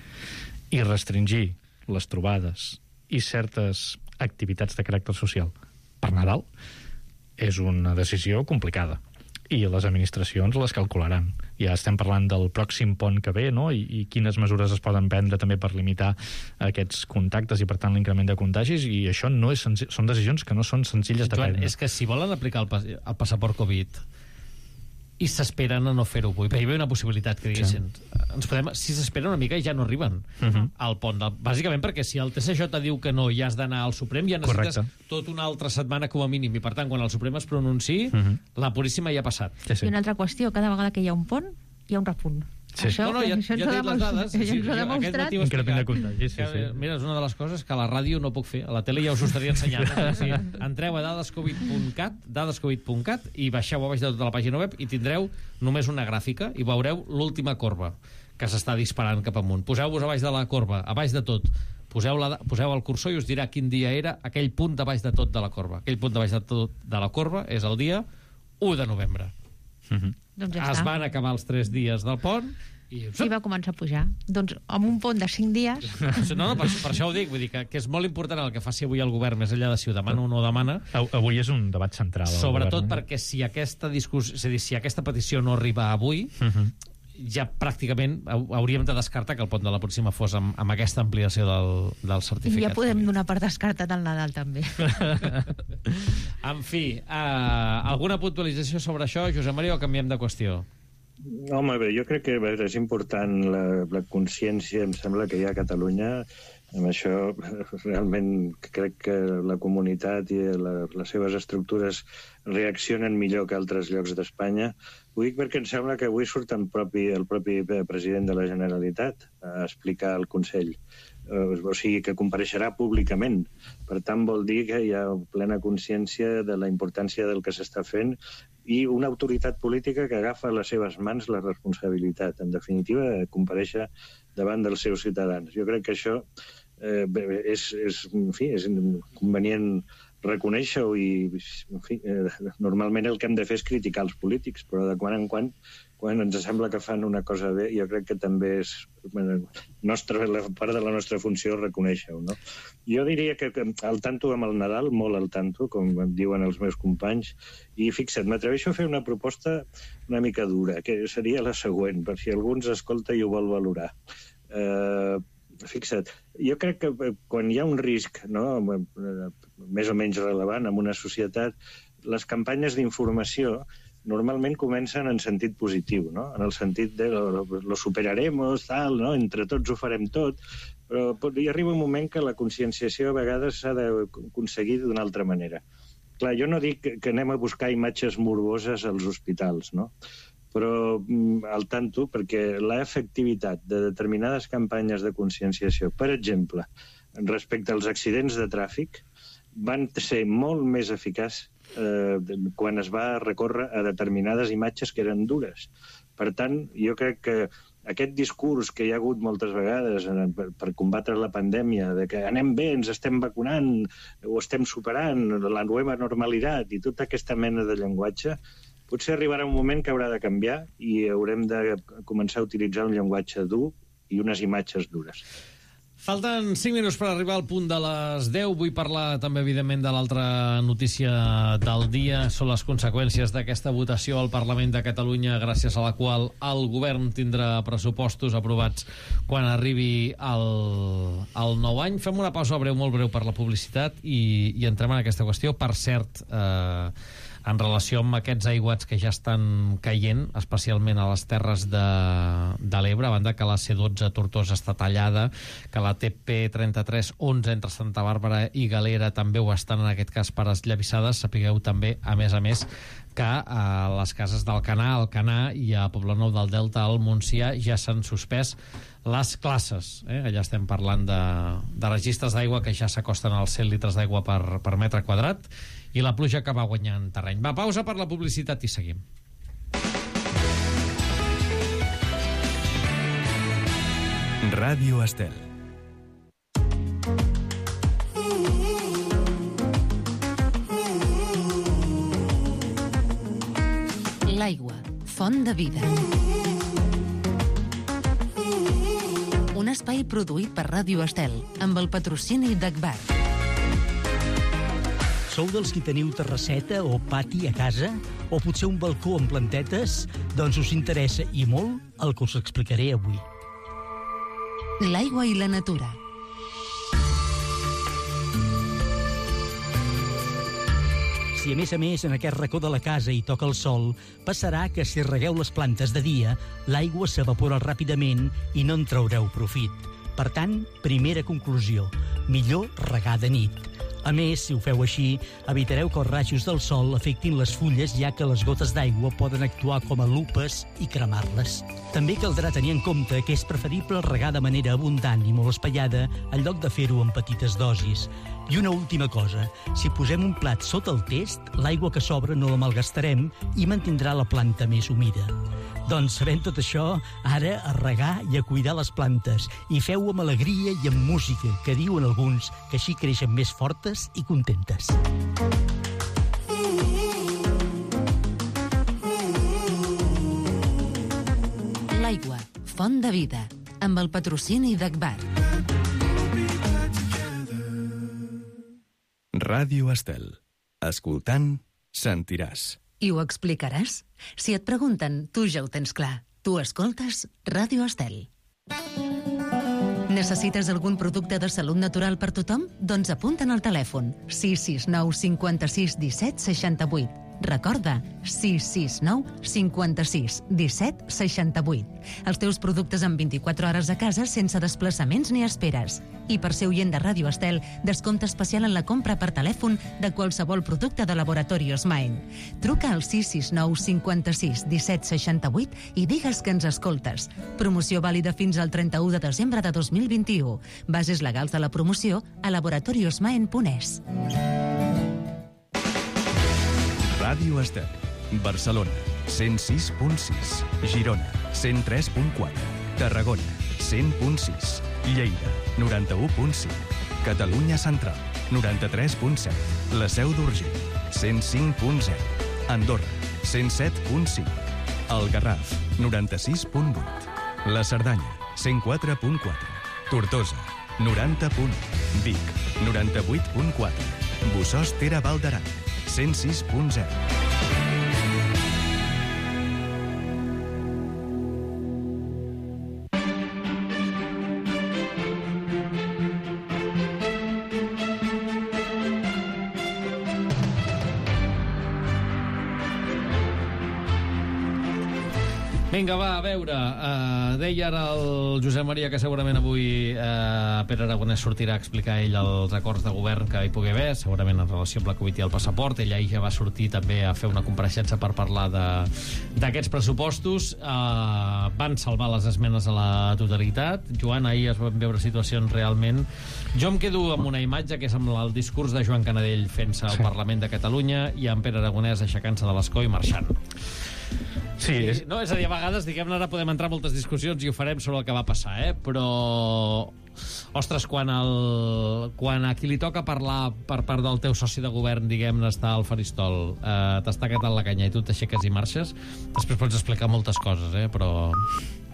S11: I restringir les trobades i certes activitats de caràcter social per Nadal és una decisió complicada. I les administracions les calcularan. Ja estem parlant del pròxim pont que ve, no? I, i quines mesures es poden prendre també per limitar aquests contactes i, per tant, l'increment de contagis, i això no és senzill, són decisions que no són senzilles de
S2: Joan,
S11: prendre.
S2: és que si volen aplicar el, pas, el passaport Covid i s'esperen a no fer-ho avui, perquè hi havia una possibilitat que diguessin, sí. ens podem, si s'esperen una mica ja no arriben uh-huh. al pont, bàsicament perquè si el T C J diu que no i has d'anar al Suprem, ja necessites Correcte. Tota una altra setmana com a mínim, i per tant quan el Suprem es pronunciï uh-huh. la Puríssima ja ha passat.
S9: Sí, sí. I una altra qüestió, cada vegada que hi ha un pont hi ha un repunt.
S2: Sí. Això, no, no, ja,
S9: això
S2: ja t'he dit les dades.
S9: Ja ens ho ha demostrat.
S11: Increment de contagis, sí, sí.
S2: Mira, és una de les coses que a la ràdio no puc fer. A la tele ja us ho estaria ensenyant. Sí. Entreu a dades covid punt cat, dades covid punt cat, i baixeu a baix de tota la pàgina web i tindreu només una gràfica i veureu l'última corba que s'està disparant cap amunt. Poseu-vos a baix de la corba, a baix de tot. Poseu, la, poseu el cursor i us dirà quin dia era aquell punt de baix de tot de la corba. Aquell punt de baix de tot de la corba és el dia u de novembre.
S11: Uh-huh.
S9: Doncs ja
S2: es
S9: està.
S2: van acabar els tres dies del pont i...
S9: I va començar a pujar. Doncs amb un pont de cinc dies...
S2: No, no, per, per això ho dic, vull dir que, que és molt important el que faci avui el govern, més enllà de si ho demana o no ho demana.
S11: Avui és un debat central.
S2: Sobretot
S11: govern,
S2: perquè si aquesta discussió, és a dir, si aquesta petició no arriba avui, uh-huh. ja pràcticament hauríem de descartar que el pont de la Puríssima fos amb, amb aquesta ampliació del, del certificat.
S9: Ja podem donar per descartat el Nadal, també.
S2: En fi, uh, alguna puntualització sobre això, Josep Maria, o canviem de qüestió?
S10: Home, bé, jo crec que bé, és important la, la consciència, em sembla, que hi ha a Catalunya. Amb això, realment, crec que la comunitat i la, les seves estructures reaccionen millor que altres llocs d'Espanya. Ho dic perquè em sembla que avui surt el propi, el propi president de la Generalitat a explicar al Consell. O sigui, que compareixerà públicament. Per tant, vol dir que hi ha plena consciència de la importància del que s'està fent i una autoritat política que agafa a les seves mans la responsabilitat, en definitiva, de comparèixer davant dels seus ciutadans. Jo crec que això eh, és, és, en fi, és convenient reconèixer-ho i, en fi, eh, normalment el que hem de fer és criticar els polítics, però de quan en quan, quan ens sembla que fan una cosa bé, jo crec que també és bueno, nostra, la part de la nostra funció reconèixer-ho, no? Jo diria que, que al tanto amb el Nadal, molt al tanto, com diuen els meus companys, i fixa't, m'atreveixo a fer una proposta una mica dura, que seria la següent, per si algú ens escolta i ho vol valorar. Eh... Fixa't, jo crec que quan hi ha un risc, no, més o menys rellevant en una societat, les campanyes d'informació normalment comencen en sentit positiu, no? En el sentit de lo, lo superaremos, tal, no? Entre tots ho farem tot, però hi arriba un moment que la conscienciació a vegades s'ha d'aconseguir d'una altra manera. Clar, jo no dic que anem a buscar imatges morboses als hospitals, no? Però al tanto, perquè l'efectivitat de determinades campanyes de conscienciació, per exemple, respecte als accidents de tràfic, van ser molt més eficaç eh, quan es va recórrer a determinades imatges que eren dures. Per tant, jo crec que aquest discurs que hi ha hagut moltes vegades per, per combatre la pandèmia, de que anem bé, ens estem vacunant, ho estem superant, la nova normalitat i tota aquesta mena de llenguatge, potser arribarà un moment que haurà de canviar i haurem de començar a utilitzar un llenguatge dur i unes imatges dures.
S2: Falten cinc minuts per arribar al punt de les deu. Vull parlar també, evidentment, de l'altra notícia del dia. Són les conseqüències d'aquesta votació al Parlament de Catalunya, gràcies a la qual el govern tindrà pressupostos aprovats quan arribi el, el nou any. Fem una pausa breu, molt breu, per la publicitat i, i entrem en aquesta qüestió. Per cert, eh, en relació amb aquests aiguats que ja estan caient, especialment a les terres de, de l'Ebre, a banda que la C dotze Tortosa està tallada, que la T P trenta-tres onze entre Santa Bàrbara i Galera també ho estan, en aquest cas, per esllavissades. Sapigueu també, a més a més, que a les cases d'Alcanar, Alcanar i a Poblenou del Delta, al Montsià, ja s'han suspès les classes. Eh? Allà estem parlant de, de registres d'aigua que ja s'acosten als cent litres d'aigua per, per metre quadrat, i la pluja que va guanyant terreny. Va, pausa per la publicitat i seguim.
S3: Ràdio Estel.
S4: L'aigua, font de vida. Un espai produït per Ràdio Estel, amb el patrocini d'Agbar.
S12: Sou dels qui teniu terrasseta o pati a casa? O potser un balcó amb plantetes? Doncs us interessa i molt el que us explicaré avui.
S4: L'aigua i la natura.
S12: Si a més a més en aquest racó de la casa hi toca el sol, passarà que si regueu les plantes de dia, l'aigua s'evapora ràpidament i no en traureu profit. Per tant, primera conclusió, millor regar de nit. A més, si ho feu així, evitareu que els rajos del sol afectin les fulles, ja que les gotes d'aigua poden actuar com a lupes i cremar-les. També caldrà tenir en compte que és preferible regar de manera abundant i molt espaiada en lloc de fer-ho en petites dosis. I una última cosa, si posem un plat sota el test, l'aigua que sobra no la malgastarem i mantindrà la planta més humida. Doncs sabent tot això, ara a regar i a cuidar les plantes, i feu-ho amb alegria i amb música, que diuen alguns que així creixen més fortes i contentes.
S4: L'aigua, font de vida, amb el patrocini d'Agbar.
S3: Ràdio Estel. Escoltant, sentiràs.
S4: I ho explicaràs? Si et pregunten, tu ja ho tens clar. Tu escoltes Ràdio Estel. Necessites algun producte de salut natural per tothom? Doncs apunta'n al telèfon sis sis nou cinquanta-sis disset seixanta-vuit. Recorda, sis sis nou cinquanta-sis disset seixanta-vuit. Els teus productes en vint-i-quatre hores a casa sense desplaçaments ni esperes. I per ser oient de Ràdio Estel, descompte especial en la compra per telèfon de qualsevol producte de Laboratorios Maen. Truca al sis sis nou cinquanta-sis disset seixanta-vuit i digues que ens escoltes. Promoció vàlida fins al trenta-u de desembre de dos mil vint-i-u. Bases legals de la promoció a laboratoriosmaen punt es.
S13: Ràdio Estel, Barcelona, cent sis punt sis, Girona, cent tres punt quatre, Tarragona, cent punt sis, Lleida, noranta-u punt cinc, Catalunya Central, noranta-tres punt set, La Seu d'Urgell, cent cinc punt zero, Andorra, cent set punt cinc, El Garraf, noranta-sis punt vuit, La Cerdanya, cent quatre punt quatre, Tortosa, noranta punt u, Vic, noranta-vuit punt quatre, Bossòst Tere Val d'Aran, cent sis punt zero.
S2: Vinga, va, a veure, uh, deia ara el Josep Maria que segurament avui uh, Pere Aragonès sortirà a explicar ell els acords de govern que hi pugui haver, segurament en relació amb la Covid i el passaport. Ell ahir ja va sortir també a fer una compareixença per parlar d'aquests pressupostos. Uh, van salvar les esmenes a la totalitat. Joan, ahir es van veure situacions realment... Jo em quedo amb una imatge que és amb el discurs de Joan Canadell fent-se al sí. Parlament de Catalunya i amb Pere Aragonès aixecant-se de l'escó i marxant. Sí, és... No, és a dir, a vegades, diguem-ne, ara podem entrar en moltes discussions i ho farem sobre el que va passar, eh? Però, ostres, quan, el... quan a qui li toca parlar per part del teu soci de govern, diguem-ne, està al faristol, eh, t'està catant la canya i tu t'aixeques i marxes, després pots explicar moltes coses, eh? Però...